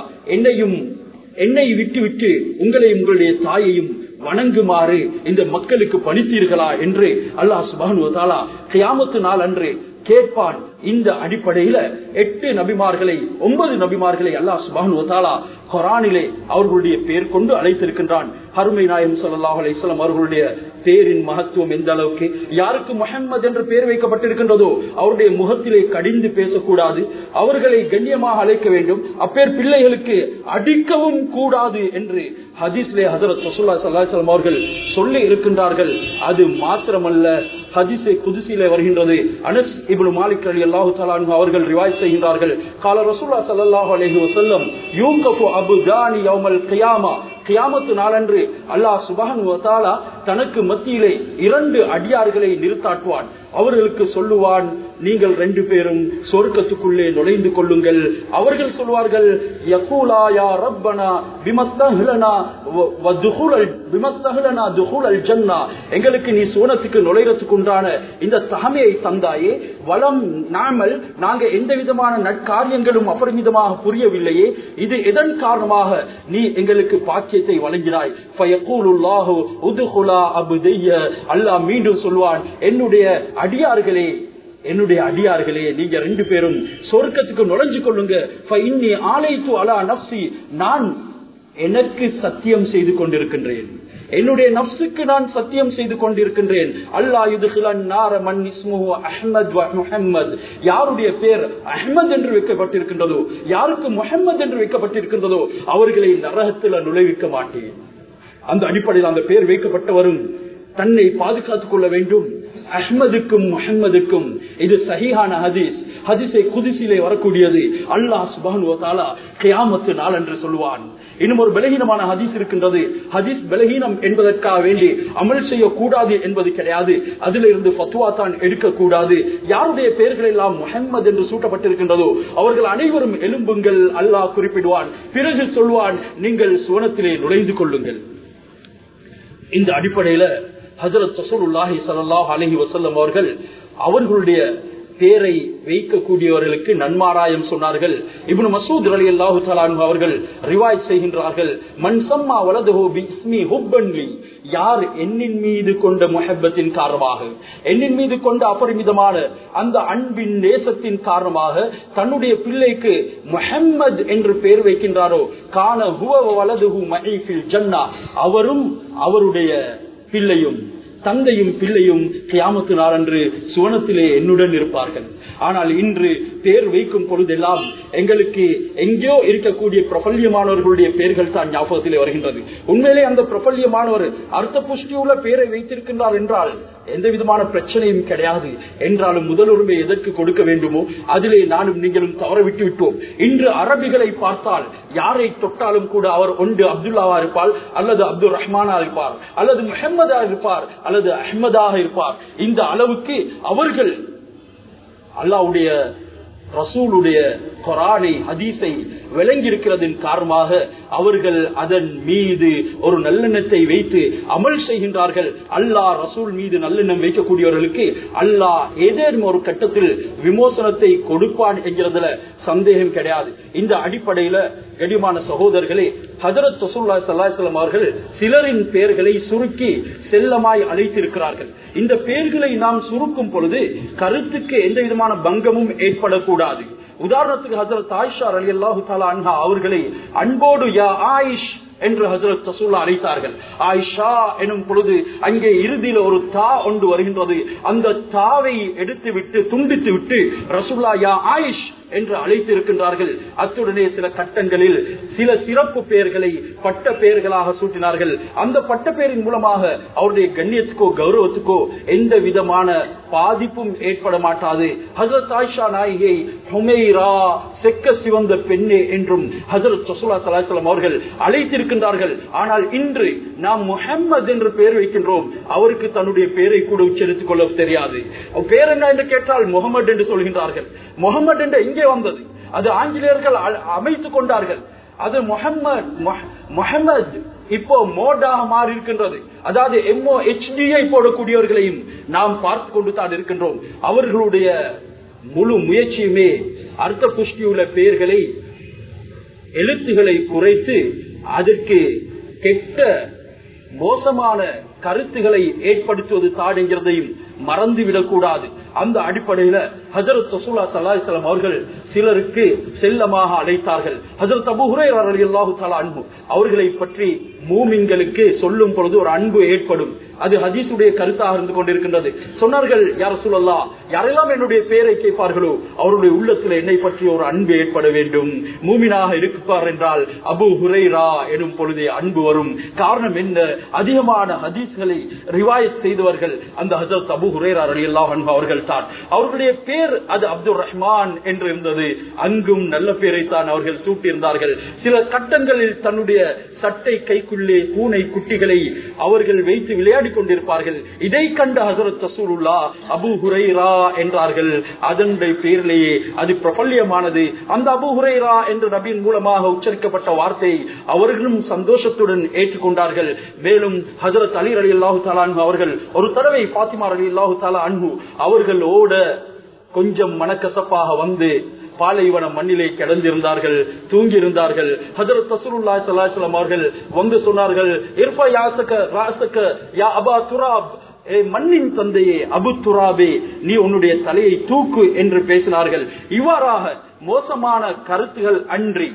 என்னை விட்டு உங்களையும் உங்களுடைய தாயையும் வணங்குமாறு இந்த மக்களுக்கு பணித்தீர்களா என்று அல்லாஹ் சுப்ஹானஹு வ தஆலா கியாமத்து நாள் அன்று கேட்பான். இந்த அடிப்படையில 8 நபிமார்களை 9 நபிமார்களை அல்லாஹ் சுப்ஹானஹு வ தஆலா குர்ஆனிலே அவர்களுடைய பெயர் கொண்டு அழைத்திருக்கின்றான். அருமை நாயகம் ஸல்லல்லாஹு அலைஹி வஸல்லம் அவர்களுடைய பேரின் மகத்துவம் எந்த அளவுக்கு, யாருக்கு முஹம்மது என்று பெயர் வைக்கப்பட்டிருக்கின்றதோ அவருடைய முகத்திலே கடிந்து பேசக்கூடாது, அவர்களை கண்ணியமாக அழைக்க வேண்டும், அப்பேர் பிள்ளைகளுக்கு அடிக்கவும் கூடாது என்று ஹதீஸ்லே ஹஜ்ரத் ரசூலுல்லாஹி ஸல்லல்லாஹு அலைஹி வஸல்லம் அவர்கள் சொல்லி இருக்கின்றார்கள். அது மாத்திரமல்ல, ஹதீஸே குதுஸிலே வருகின்றது. அனஸ் இப்னு மாலிக் ரலியல்லாஹு தஆலா அன்ஹு அவர்கள் ரிவாயத் செய்கின்றார்கள், கால ரசூலுல்லாஹி ஸல்லல்லாஹு அலைஹி வஸல்லம் யூகஃபு அப்தானி யௌமல் கியாமா, கியாமத்து நாளன்று அல்லாஹ் சுப்ஹானஹு வ தஆலா தனக்கு மத்தியிலே 2 அடியார்களை நிறுத்தாட்டுவான். அவர்களுக்கு சொல்லுவான், நீங்கள் 2 பேரும் சொர்க்கத்துக்குள்ளே நுழைந்து கொள்ளுங்கள். அவர்கள் சொல்வார்கள், யகூலா யா ரப்பனா பிமஸ்தஹ்லனா துஹூலல் ஜன்னா, எங்களுக்கு நீ சுவனத்துக்கு நுழைறதுக்கு உண்டான இந்த தகமையை தந்தாயே, வலம் நாமல் நாங்க எந்த விதமான நற்காரியங்களும் அபரிமிதமாக புரியவில்லையே, இது எதன் காரணமாக நீ எங்களுக்கு பாக்கியத்தை வழங்கினாய்? ஃபயகூலுல்லாஹு உதுகுலா அப்திய, அல்லாஹ் மீண்டும் சொல்வான், என்னுடைய அடியார்களே நீங்க 2 பேரும் சொர்க்கத்துக்கு நுழைஞ்சு கொள்ளுங்க. ஃபஇன்னி ஆலைத்து அலா நஃப்ஸி, நான் எனக்கு சத்தியம் செய்து கொண்டிருக்கின்றேன், என்னுடைய நஃப்ஸுக்கு நான் சத்தியம் செய்து கொண்டிருக்கின்றேன். அல்லாஹ் யுத்கிலன் நார மன் இஸ்முஹு அஹ்மத் வ முஹம்மத், யாருடைய பேர் அஹ்மத் என்று வைக்கப்பட்டிருக்கின்றதோ, யாருக்கு முஹம்மத் என்று வைக்கப்பட்டிருக்கின்றதோ அவர்களை நரகத்தில் நுழைவிக்க மாட்டேன். அந்த அடிப்படையில் அந்த பேர் வைக்கப்பட்டவரும் தன்னை பாதுகாத்துக் கொள்ள வேண்டும். அஹ்மதுக்கும் முஹம்மதுக்கும் இது சஹீஹான ஹதீஸ், ஹதீஸே குதுஸிலே வரக்கூடியது. அல்லாஹ் சுப்ஹானஹு வ தஆலா கியாமத்து நாள் என்று சொல்வான். இன்னும் ஒரு பலகீனமான ஹதீஸ் இருக்கின்றது. ஹதீஸ் பலகீனம் என்பதற்காக வேண்டி அமல் செய்யக்கூடாது என்பது கிடையாது, அதிலிருந்து ஃபத்வா தான் எடுக்கக்கூடாது. யாருடைய பெயர்கள் எல்லாம் முஹம்மது என்று சூட்டப்பட்டிருக்கின்றதோ அவர்கள் அனைவரும் எழும்புங்கள், அல்லாஹ் குறிப்பிடுவான். பிறகு சொல்வான், நீங்கள் சுவனத்திலே நுழைந்து கொள்ளுங்கள். இந்த அடிப்படையில ஹஜ்ரத் ரசூலுல்லாஹி ஸல்லல்லாஹு அலைஹி வஸல்லம் அவர்கள் அவர்களுடைய பேரை வைக்கக்கூடியவர்களுக்கு நன்மாராயம் சொன்னார்கள். இப்னு மஸ்ஊத் ரலியல்லாஹு தஆலா அன்ஹு அவர்கள் ரிவாயத் செய்கின்றார்கள், மன் சம்மா வலதுஹு பிஸ்மி ஹுப்பன் லி, யார் என்னின் மீது கொண்ட முஹப்பத்தின் காரணமாக, என்னின் மீது கொண்ட அபரிமிதமான அந்த அன்பின் நேசத்தின் காரணமாக தன்னுடைய பிள்ளைக்கு முஹம்மத் என்று பெயர் வைக்கின்றாரோ, கான ஹுவ வலதுஹு மஇ ஃபில் ஜன்னா, அவரும் அவருடைய பிள்ளையும் தந்தையும் பிள்ளையும் கியாமத்து நாளன்று சுவனத்திலே என்னுடன் இருப்பார்கள். ஆனால் இன்று பேர் வைக்கும் பொழுதெல்லாம் எங்களுக்கு எங்கேயோ இருக்கக்கூடிய பிரபல்யமானவர்களுடைய பெயர்கள் தான் ஞாபகத்திலே வருகின்றது. உண்மையிலே அந்த பிரபல்யமானவர் அர்த்த புஷ்டியுள்ள பெயரை வைத்திருக்கின்றார் என்றால் எந்த விதமான பிரச்சனையும் கிடையாது. என்றாலும் முதலுரிமை எதற்கு கொடுக்க வேண்டுமோ அதிலே நானும் நீங்களும் தவற விட்டு விட்டோம். இன்று அரபிகளை பார்த்தால் யாரை தொட்டாலும் கூட அவர் ஒன்று அப்துல்லாவா இருப்பார், அல்லது அப்துல் ரஹ்மானா இருப்பார், அல்லது முஹம்மதா இருப்பார், அல்லது அஹ்மதாக இருப்பார். இந்த அளவுக்கு அவர்கள் அல்லாஹ்வுடைய ரசூலுடைய குர்ஆனை ஹதீஸை விளங்கி இருக்கிறதின் காரணமாக அவர்கள் அதன் மீது ஒரு நல்லெண்ணத்தை வைத்து அமல் செய்கின்றார்கள். அல்லாஹ் ரசூல் மீது நல்லெண்ணம் வைக்கக்கூடியவர்களுக்கு அல்லாஹ் ஏதேனும் ஒரு கட்டத்தில் விமோசனத்தை கொடுப்பான் என்கிறதுல சந்தேகம் கிடையாது. இந்த அடிப்படையில கடிமான சகோதரர்களே, ஹஜ்ரத் ரசூலுல்லாஹி ஸல்லல்லாஹு அலைஹி வஸல்லம் அவர்கள் சிலரின் பெயர்களை சுருக்கி செல்லமாய் அழைத்திருக்கிறார்கள். இந்த பெயர்களை நாம் சுருக்கும் பொழுது கருத்துக்கு எந்த விதமான பங்கமும் ஏற்படக்கூடாது. உதாரணத்துக்கு ஹஜ்ரத் ஆயிஷா ரலியல்லாஹு தஆலா அன்ஹா அவர்களை அன்போடு யா ஆயிஷ் என்று ஹஜ்ரத் ரசூலுல்லாஹ் அழைத்தார்கள். ஆயிஷா எனும் பொழுது அங்கே இறுதியில் ஒரு தா ஒன்று வருகின்றது. அந்த தாவை எடுத்து விட்டு துண்டித்து விட்டு ரசூலுல்லாஹ் யா ஆயிஷ் என்று அழைத்து இருக்கின்றார்கள். அத்துடனே சில கட்டங்களில் சில சிறப்பு பெயர்களை பட்ட பெயர்களாக சூட்டினார்கள். அந்த பட்ட பெயரின் மூலமாக அவருடைய கண்ணியத்துக்கோ கௌரவத்துக்கோ எந்த விதமான பாதிப்பும் ஏற்பட மாட்டாது. ஹஜ்ரத் ஆயிஷா நாயகியை ஹுமைரா செக்க சிவந்த பெண்ணே என்றும் ஹஜ்ரத் ரசூலுல்லாஹி ஸல்லல்லாஹு அலைஹி வஸல்லம் அவர்கள் அழைத்திருக்கின்றார்கள். ஆனால் இன்று நாம் முஹம்மது என்று பெயர் வைக்கின்றோம். அவருக்கு தன்னுடைய பெயரை கூட உச்சரித்துக் கொள்ள தெரியாது. பெயர் என்ன என்று கேட்டால் முகமது என்று சொல்கின்றார்கள். முகமது என்று எங்கே வந்தது? அது ஆங்கிலேயர்கள் அமைத்துக் கொண்டார்கள். அது முஹம்மது இப்போ மோடாக மாறி இருக்கின்றது. அதாவது MOHD போடக்கூடியவர்களையும் நாம் பார்த்து கொண்டு தான் இருக்கின்றோம். அவர்களுடைய முழு முயற்சியுமே அர்த்த புஷ்டியுள்ள பெயர்களை எழுத்துக்களை குறைத்து அதற்கு கெட்ட மோசமான கருத்துக்களை ஏற்படுத்துவது தான் என்கிறதையும் மறந்துவிடக் கூடாது. அந்த அடிப்படையில ஹஜ்ரத் ரசூலுல்லாஹி ஸல்லல்லாஹு அலைஹி வஸல்லம் அவர்கள் சிலருக்கு செல்லமாக அழைத்தார்கள். ஹஜ்ரத் அபூ ஹுரைரா ரலியல்லாஹு தஆலா அன்ஹு அவர்களை பற்றி மூமின்களுக்கு சொல்லும் பொழுது ஒரு அன்பு ஏற்படும். அது ஹதீஸுடைய கருத்தாக இருந்து கொண்டிருக்கின்றது. சொன்னார்கள், யா ரசூலல்லாஹ், யாரெல்லாம் என்னுடைய பெயரை கேட்பார்களோ அவருடைய உள்ளத்தில் என்னை பற்றி ஒரு அன்பு ஏற்பட வேண்டும். மூமினாக இருப்பார் என்றால் அபூ ஹுரைரா எனும் பொழுதே அன்பு வரும். காரணம் என்ன? அதிகமான ஹதீஸ்களை ரிவாயத் செய்தவர்கள் அந்த ஹஜ்ரத் அபூ ஹுரைரா ரலியல்லாஹு அன்ஹு அவர்கள் தான். அவர்களுடைய பேர் அது அப்துல் ரஹ்மான் என்று இருந்தது. அங்கும் நல்ல பேரை தான் அவர்கள் சூட்டியிருந்தார்கள். சில கட்டங்களில் தன்னுடைய சட்டை கைக்குள்ளே பூனை குட்டிகளை அவர்கள் வைத்து விளையாடி கொண்டிருப்பார்கள். இதை கண்ட ஹஜ்ரத் ரசூலுல்லாஹ் அபூ ஹுரைரா என்றார்கள். அதனுடைய பேரிலேயே அது பிரபல்யமானது. அந்த அபூ ஹுரைரா என்று நபியின் மூலமாக உச்சரிக்கப்பட்ட வார்த்தை அவர்களும் சந்தோஷத்துடன் ஏற்றுக்கொண்டார்கள். மேலும் ஹஜ்ரத் அலி ரலியல்லாஹு தஆலா அன்ஹு அவர்கள் ஒரு தடவை ஃபாத்திமா ரலியல்லாஹு தஆலா அன்ஹு அவர்களோட கொஞ்சம் மனக்கசப்பாக வந்து பாலைவன மண்ணிலே கிடந்திருந்தார்கள், தூங்கி இருந்தார்கள். ஹஜ்ரத் ரசூலுல்லாஹி ஸல்லல்லாஹு அலைஹி வஸல்லம் அவர்கள் வந்து சொன்னார்கள், இர்ஃபா யாஸக ராஸக யா அபா துராப், மண்ணின் தந்தையே அபு துராபே, நீ உன்னுடைய தலையை தூக்கு என்று பேசினார்கள். இவ்வாறாக மோசமான கருத்துகள் அன்றி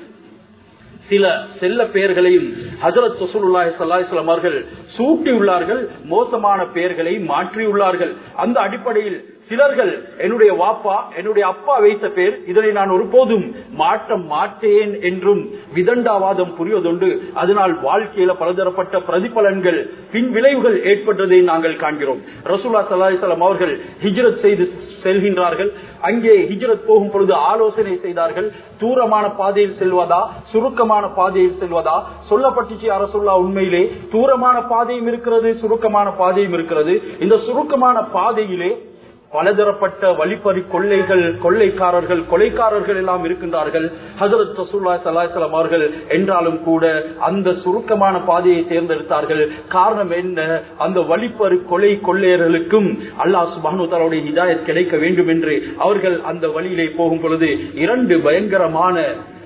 சில செல்ல பெயர்களையும் ஹஜ்ரத் ரசூலுல்லாஹி ஸல்லல்லாஹு அலைஹி வஸல்லம் அவர்கள் சூட்டியுள்ளார்கள். மோசமான பெயர்களை மாற்றியுள்ளார்கள். அந்த அடிப்படையில் சிலர்கள் என்னுடைய வாப்பா என்னுடைய அப்பா வைத்த பேர், இதனை நான் ஒருபோதும் மாற்ற மாட்டேன் என்றும் விதண்டாவாதம் புரிவதுண்டு. அதனால் வாழ்க்கையில பலதரப்பட்ட பிரதிபலன்கள் பின் விளைவுகள் ஏற்பட்டதை நாங்கள் காண்கிறோம். ரசூலுல்லாஹி ஸல்லல்லாஹு அலைஹி வஸல்லம் அவர்கள் ஹிஜ்ரத் செய்து செல்கின்றார்கள். அங்கே ஹிஜ்ரத் போகும் பொழுது ஆலோசனை செய்தார்கள். தூரமான பாதையில் செல்வதா சுருக்கமான பாதையில் செல்வதா? சொல்லப்பட்டுச்சு, யா ரசூலுல்லாஹ், உண்மையிலே தூரமான பாதையும் இருக்கிறது, சுருக்கமான பாதையும் இருக்கிறது. இந்த சுருக்கமான பாதையிலே பலதரப்பட்ட வழிப்பறி கொள்ளைக்காரர்கள் கொலைக்காரர்கள் எல்லாம் இருக்கின்றார்கள். ஹஜ்ரத் ரசூலுல்லாஹி ஸல்லல்லாஹு அலைஹி வஸல்லம் அவர்கள் என்றாலும் கூட அந்த சுருக்கமான பாதையை தேர்ந்தெடுத்தார்கள். காரணம் என்ன? அந்த வழிப்பறி கொள்ளையர்களுக்கும் அல்லாஹ் சுப்ஹானஹு வ தஆலாவுடைய ஹிதாயத் கிடைக்க வேண்டும் என்று அவர்கள் அந்த வழியிலே போகும் பொழுது இரண்டு பயங்கரமான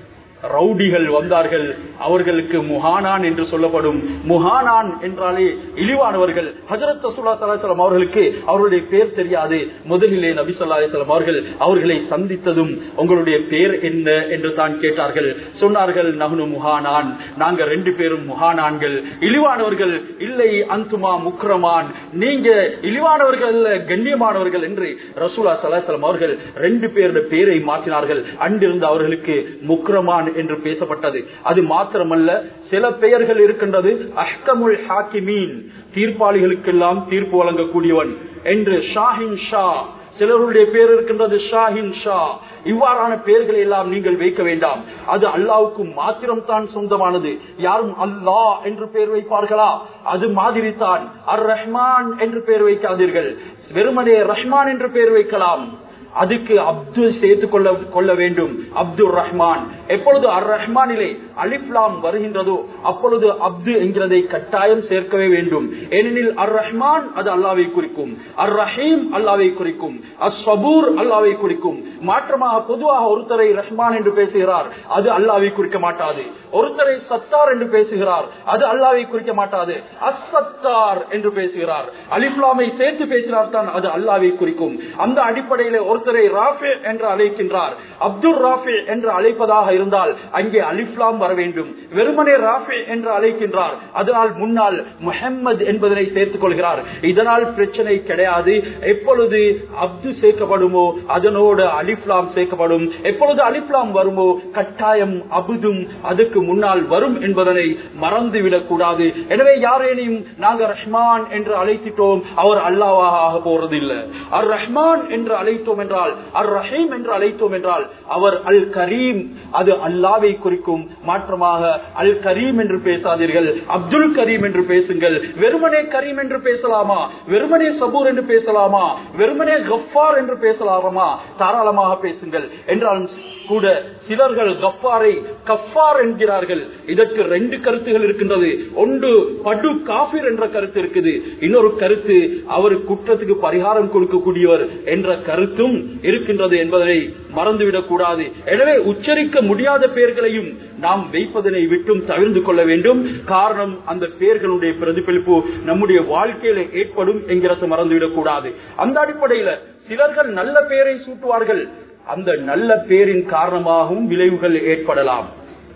ரவுடிகள் வந்தார்கள். அவர்களுக்கு முஹானான் என்று சொல்லப்படும். முஹானான் என்றாலே இழிவானவர்கள். ஹஜ்ரத் ரசூலுல்லாஹி ஸல்லல்லாஹு அலைஹி வஸல்லம் அவர்களுக்கு அவருடைய பேர் தெரியாது. முதலிலே நபி ஸல்லல்லாஹு அலைஹி வஸல்லம் அவர்கள் அவர்களை சந்தித்ததும் உங்களுடைய பேர் என்ன என்று தான் கேட்டார்கள். சொன்னார்கள், நஹ்னு முஹானான், நாங்க 2 பேரும் முஹானான்கள், இழிவானவர்கள் இல்லை. அந்துமா முக்ரமான், நீங்க இழிவானவர்கள் அல்ல, கண்ணியமானவர்கள் என்று ரசூலுல்லாஹி ஸல்லல்லாஹு அலைஹி வஸல்லம் அவர்கள் 2 பேருடைய பேரை மாற்றினார்கள். அன்றிருந்து அவர்களுக்கு முக்ரமான் என்று பேசப்பட்டது. அது மாத்திரமல்ல, சில பெயர்கள் இருக்கின்றது. அஹ்கமுல் ஹாக்கிமீன், தீர்ப்பாளிகளுக்கெல்லாம் தீர்ப்பு வழங்கக்கூடியவன் என்று. ஷாஹின் ஷா, சிலருடைய பேர் இருக்கின்றது ஷாஹின் ஷா. இவ்வாறான பெயர்களை எல்லாம் நீங்கள் வைக்க வேண்டாம். அது அல்லாஹ்வுக்கு மாத்திரம் தான் சொந்தமானது. யாரும் அல்லாஹ் என்று பெயர் வைப்பார்களா? அது மாதிரி தான். அர் ரஹ்மான் என்று பெயர் வைக்காதீர்கள். வெறுமனே ரஹ்மான் என்று பெயர் வைக்கலாம். அதுக்கு அப்துல் சேர்த்துக் கொள்ள வேண்டும். அப்துல் ரஹ்மான். எப்பொழுது அர் ரஹ்மானிலே அலிஃப்லாம் வருகின்றதோ அப்பொழுது அப்து என்கிறதை கட்டாயம் சேர்க்கவே வேண்டும். ஏனெனில் அர் ரஹ்மான் அது அல்லாஹ்வை குறிக்கும், அர் ரஹீம் அல்லாஹ்வை குறிக்கும், அஸ்ஸபூர் அல்லாஹ்வை குறிக்கும். மாற்றமாக பொதுவாக ஒருத்தரை ரஹ்மான் என்று பேசுகிறார், அது அல்லாஹ்வை குறிக்க மாட்டாது. ஒருத்தரை சத்தார் என்று பேசுகிறார், அது அல்லாஹ்வை குறிக்க மாட்டாது. அஸ்ஸத்தார் என்று பேசுகிறார், அலிஃப்லாமை சேர்த்து பேசினார் தான் அது அல்லாஹ்வை குறிக்கும். அந்த அடிப்படையில் ஒருத்தரை ராஃபி என்று அழைக்கின்றார், அப்துல் ராஃபி என்று அழைப்பதாக இருந்தால் அங்கே அலிஃப்லாம் வர வேண்டும். வெறுமனே ராஃபி என்று அழைக்கின்றார், அதனால் முன்னால் முஹம்மது என்பதனை சேர்த்துக் கொள்கிறார். இதனால் பிரச்சனை கிடையாது. எப்பொழுது அப்து சேர்க்கப்படுமோ அதனோடு அலிஃப்லாம் சேர்க்கப்படும். எப்பொழுது அலிஃப்லாம் வருமோ கட்டாயம் அபுதும் அதுக்கு முன்னால் வரும் என்பதனை மறந்துவிடக் கூடாது. எனவே யாரேனையும் நாங்கள் ரஹ்மான் என்று அழைத்திட்டோம், அவர் அல்லாஹ்வாக ஆக போறதில்லை. அர் ரஹ்மான் என்று அழைத்தோம் என்றால், அர் ரஹீம் என்று அழைத்தோம் என்றால் அவர் அல் கரீம், அது அல்லாஹ்வை குறிக்கும். மாற்றமாக அல் கரீம் என்று பேசாதீர்கள், அப்துல் கரீம் என்று பேசுங்கள். வெறுமனே கரீம் என்று பேசலாமா? வெறுமனே சபூர் என்று பேசலாமா? வெறுமனே கஃபார் என்று பேசலாமா? தாராளமாக பேசுங்கள். என்றாலும் கூட சிலர்கள் கஃபாரை கஃபார் என்கிறார்கள். இதற்கு 2 கருத்துகள் இருக்கின்றது. ஒன்று படு காஃபிர் என்ற கருத்து இருக்குது, இன்னொரு கருத்து அவர் குற்றத்துக்கு பரிகாரம் கொடுக்கக்கூடியவர் என்ற கருத்தும் இருக்கின்றது என்பதை மறந்துவிடக் கூடாது. எனவே உச்சரிக்க முடியாத பெயர்களையும் நாம் வைப்பதனை விட்டும் தவிர்த்து கொள்ள வேண்டும். காரணம், அந்த பெயர்களுடைய பிரதிபலிப்பு நம்முடைய வாழ்க்கையில ஏற்படும் என்கிறத மறந்துவிடக் கூடாது. அந்த அடிப்படையில சிலர்கள் நல்ல பெயரை சூட்டுவார்கள், அந்த நல்ல பெயரின் காரணமாகவும் விளைவுகள் ஏற்படலாம்.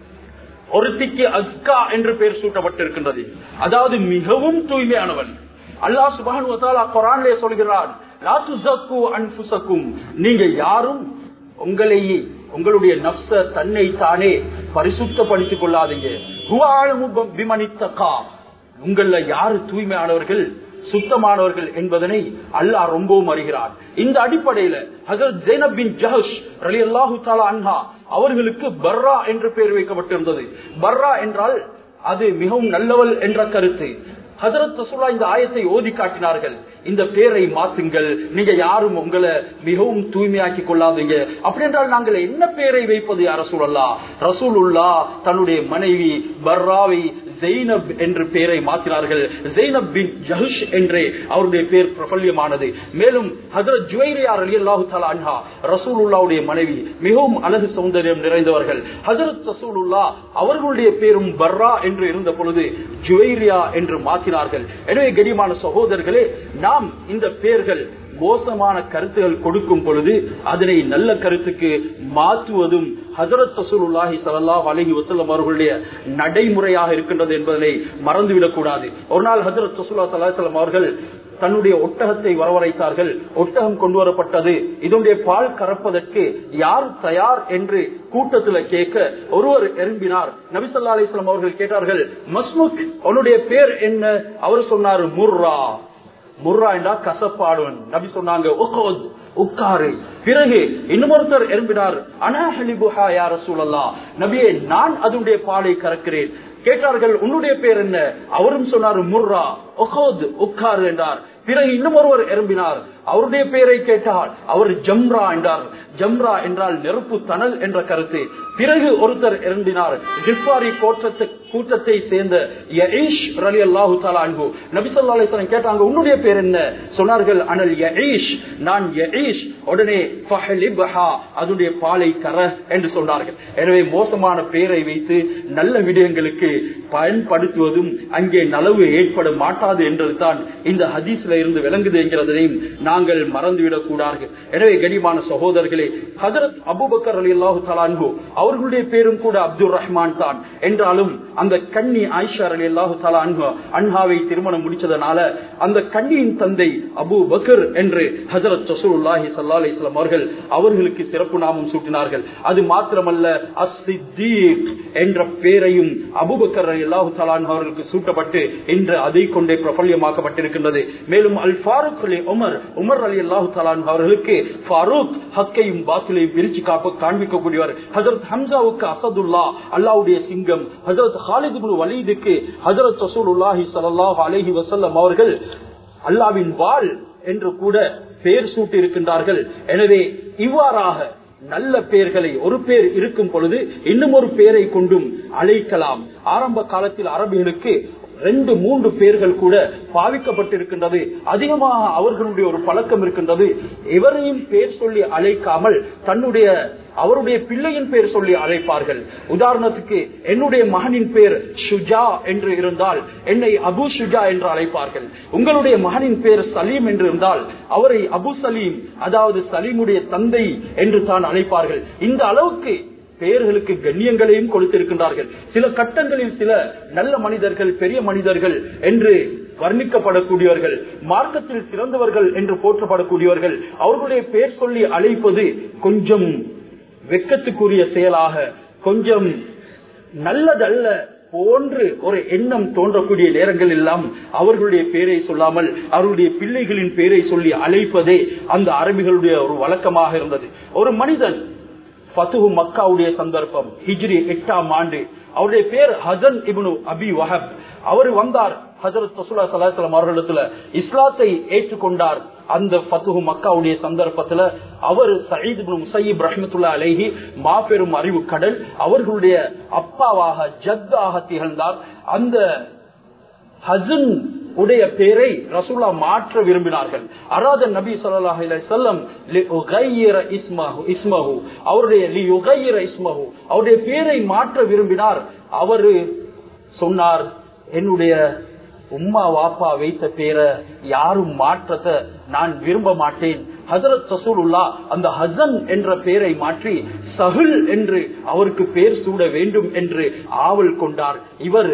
ஒருத்திக்கு அஸ்கா என்று பெயர் சூட்டப்பட்டிருக்கின்றது, அதாவது மிகவும் தூய்மையானவன். அல்லாஹ் சுப்ஹானஹு வ தஆலா குர்ஆனிலே சொல்கிறான், லா துஸக்கு அன்ஃபுஸக்கும், நீங்க யாரும் உங்களுடைய நஃப்ஸ தன்னை தானே பரிசுத்தப்படுத்திக் கொள்ளாதீங்க. ஹுவ அஅலமு பிமனித்தகா, உங்கள யாரு தூய்மையானவர்கள் சுத்தமானவர்கள் என்பதனை அல்லாஹ் ரொம்பவும் அறிகிறார். இந்த அடிப்படையில ஹஜ்ரத் ஸைனப் பின் ஜஹஷ் ரலியல்லாஹு தஆலா அன்ஹா அவர்களுக்கு பர்ரா என்று பெயர் வைக்கப்பட்டிருந்தது. பர்ரா என்றால் அது மிகவும் நல்லவள் என்ற கருத்து. ஹஜ்ரத் ரசூலுல்லாஹ் இந்த ஆயத்தை ஓதி காட்டினார்கள், இந்த பேரை மாத்துங்கள், நீங்க யாரும் உங்களை மிகவும் தூய்மையாக்கி கொள்ளாதீங்க. அப்படி என்றால் நாங்கள் என்ன பேரை வைப்பது யா ரசூலல்லாஹ்? ரசூலுல்லாஹ் தன்னுடைய மனைவி பர்ராவை ஸைனப் என்று பெயரை மாற்றினார்கள். ஸைனப் பின் ஜஹஷ் என்றே அவருடைய பெயர் பிரபல்யமானது. மேலும் ஹஜ்ரத் ஜுவைரியா ரலியல்லாஹு தஆலா அன்ஹா ரசூலுல்லாஹ்வுடைய மனைவி, மிகவும் அழகு சௌந்தரியம் நிறைந்தவர்கள். ஹஜ்ரத் ரசூலுல்லாஹ் அவர்களுடைய பெயரும் பர்ரா என்று இருந்த பொழுது ஜுவைரியா என்று மாற்றினார்கள். எனவே கண்ணியமான சகோதரர்களே, நாம் இந்த பெயர்கள் மோசமான கருத்துகள் கொடுக்கும் பொழுது அதனை நல்ல கருத்துக்கு மாற்றுவதும் ஹஜ்ரத் ரசூலுல்லாஹி ஸல்லல்லாஹு அலைஹி வஸல்லம் அவர்களுடைய நடைமுறையாக இருக்கின்றது என்பதனை மறந்துவிடக் கூடாது. ஒரு நாள் ஹஜ்ரத் ரசூலுல்லாஹி ஸல்லல்லாஹு அலைஹி வஸல்லம் அவர்கள் தன்னுடைய ஒட்டகத்தை வரவழைத்தார்கள். ஒட்டகம் கொண்டு வரப்பட்டது. இதனுடைய பால் கறப்பதற்கு யார் தயார் என்று கூட்டத்தில் கேட்க ஒருவர் எழும்பினார். நபி ஸல்லல்லாஹு அலைஹி வஸல்லம் அவர்கள் கேட்டார்கள், மஸ்முக், உன்னுடைய பேர் என்ன? அவர் சொன்னார், முர்ரா. முர்ரா என்றா கசப்பாடுவன். நபி சொன்னாங்க, உட்காரு. பிறகு இன்னொருத்தர் எழும்பினார், அனஹலிபுஹா யா ரசூலல்லாஹ், நபியே நான் அதனுடைய பாலை கறக்கிறேன். கேட்டார்கள், உன்னுடைய பேர் என்ன? அவரும் சொன்னார், முர்ரா. உட்காரு என்றார். பிறகு இன்னும் ஒருவர் எழும்பினார். அவருடைய பெயரை கேட்டால் அவர் ஜம்ரா என்றார். ஜம்ரா என்றால் நெருப்பு தணல் என்ற கருத்து. பிறகு ஒருத்தர் எழும்பினார், கிஃபாரி கூட்டத்தை சேர்ந்த யஈஷ் ரலியல்லாஹு தஆலா அன்ஹு நபி ஸல்லல்லாஹு அலைஹி வஸல்லம் கேட்டாங்க, உன்னுடைய பேர் என்ன? சொன்னார்கள், அனல் யஈஷ், நான் யஈஷ். உடனே ஃபஹலிப்ஹா, அதனுடைய பாலை கர என்று சொன்னார்கள். எனவே மோசமான பெயரை வைத்து நல்ல விடயங்களுக்கு பயன்படுத்துவதும் அங்கே நலவு ஏற்பட மாட்டாது என்றதுதான் இந்த ஹதீஸ்ல இருந்து விளங்குது என்கிறதையும் நாங்கள் மறந்துவிடக் கூடாது. எனவே கனிமான சகோதரர்களே, ஹஜரத் அபூபக்கர் ரலியல்லாஹு தஆலா அன்ஹு அவர்களுடைய பேரும் கூட அப்துர் ரஹ்மான் தான். என்றாலும் அந்த கன்னி ஆயிஷா ரலியல்லாஹு தஆலா அன்ஹாவை திருமணம் முடிச்சதனால அந்த கன்னியின் தந்தை அபூ பக்கர் என்று ஹஜரத் ரசூலுல்லாஹி ஸல்லல்லாஹு அலைஹி வஸல்லம் அவர்களுக்கு சிறப்பு நாமம் சூட்டினார்கள். அது மாத்திரமல்ல, அஸ்-சித்தீக் என்ற பெயரையும் அபூபக்கர் ரலியல்லாஹு தஆலா அன்ஹு அவர்களுக்கு சூட்டப்பட்டு இன்று அதை கொண்டே பிரபல்யமாக்கப்பட்டிருக்கின்றது. மேலும் அல் ஃபாரூக் உமர் ரலியல்லாஹு தஆலா அன்ஹு அவர்களுக்கு ஃபாரூக், ஹக்கையும் பாத்திலையும் பிரிச்சு காண்பிக்கக்கூடியவர். ஹஜரத் ஹம்சாவுக்கு அசதுல்லா, அல்லாஹ்வுடைய சிங்கம். ஹஜரத் ஹாலித் இப்னு வலீதுக்கு ஹஜரத் ரசூலுல்லாஹி ஸல்லல்லாஹு அலைஹி வஸல்லம் அவர்கள் அல்லாஹ்வின் வாள் என்று கூட பெயர் சூட்டி இருக்கின்றார்கள். எனவே இவ்வாறாக நல்ல பெயர்களை ஒரு பேர் இருக்கும் பொழுது இன்னும் ஒரு பெயரை கொண்டும் அழைக்கலாம். ஆரம்ப காலத்தில் அரபிகளுக்கு 2-3 பேர்கள் கூட பாவிக்கப்பட்டிருக்கின்றது. அதிகமாக அவர்களுடைய ஒரு பழக்கம் இருக்கின்றது, எவரையும் பேர் சொல்லி அழைக்காமல் அவருடைய பிள்ளையின் பேர் சொல்லி அழைப்பார்கள். உதாரணத்துக்கு, என்னுடைய மகனின் பேர் ஷுஜா என்று இருந்தால் என்னை அபு ஷுஜா என்று அழைப்பார்கள். உங்களுடைய மகனின் பேர் சலீம் என்று இருந்தால் அவரை அபு சலீம், அதாவது சலீமுடைய தந்தை என்று தான் அழைப்பார்கள். இந்த அளவுக்கு பெயர்களுக்கு கண்ணியங்களையும் கொடுத்திருக்கின்றார்கள். சில கட்டங்களில் சில நல்ல மனிதர்கள், பெரிய மனிதர்கள் என்று வர்ணிக்கப்படக்கூடியவர்கள், மார்க்கத்தில் சிறந்தவர்கள் என்று போற்றப்படக்கூடியவர்கள், அவர்களுடைய பெயர் சொல்லி அழைப்பது கொஞ்சம் வெட்கத்துக்குரிய செயலாக, கொஞ்சம் நல்லதல்ல போன்று ஒரு எண்ணம் தோன்றக்கூடிய நேரங்கள் எல்லாம் அவர்களுடைய பெயரை சொல்லாமல் அவருடைய பிள்ளைகளின் பெயரை சொல்லி அழைப்பதே அந்த அரபிகளுடைய ஒரு வழக்கமாக இருந்தது. ஒரு மனிதன் ஃபத்ஹு மக்காவுடைய சந்தர்ப்பம், ஹிஜ்ரி 8ஆம் ஆண்டு, அவருடைய பேர் ஹசன் இப்னு அபி வஹப். அவர் வந்தார் ஹஜரத் ரசூலுல்லாஹி ஸல்லல்லாஹு அலைஹி வஸல்லம் அவர்களிடத்துல இஸ்லாத்தை ஏற்றுக்கொண்டார். அந்த ஃபத்ஹு மக்காவுடைய சந்தர்ப்பத்துல அவர் சயீத் இப்னு முஸையிப் ரஹ்மத்துல்லாஹி அலைஹி மாபெரும் அறிவு கடல், அவர்களுடைய அப்பாவாக ஜத்தாக திகழ்ந்தார். அந்த ஹசன் உடைய பெயரை ரசூலுல்லாஹ் மாற்ற விரும்பினார்கள். அராத நபி ஸல்லல்லாஹு அலைஹி வஸல்லம் லியுகையிர இஸ்மஹு, அவருடைய பெயரை மாற்ற விரும்பினார். அவர் சொன்னார், என்னுடைய உம்மா வாப்பா வைத்த பெயரை யாரும் மாற்றத்தை நான் விரும்ப மாட்டேன். ஹஜரத் ரசூலுல்லாஹ் அந்த ஹசன் என்ற பெயரை மாற்றி சஹுல் என்று அவருக்கு பெயர் சூட வேண்டும் என்று ஆவல் கொண்டார். இவர்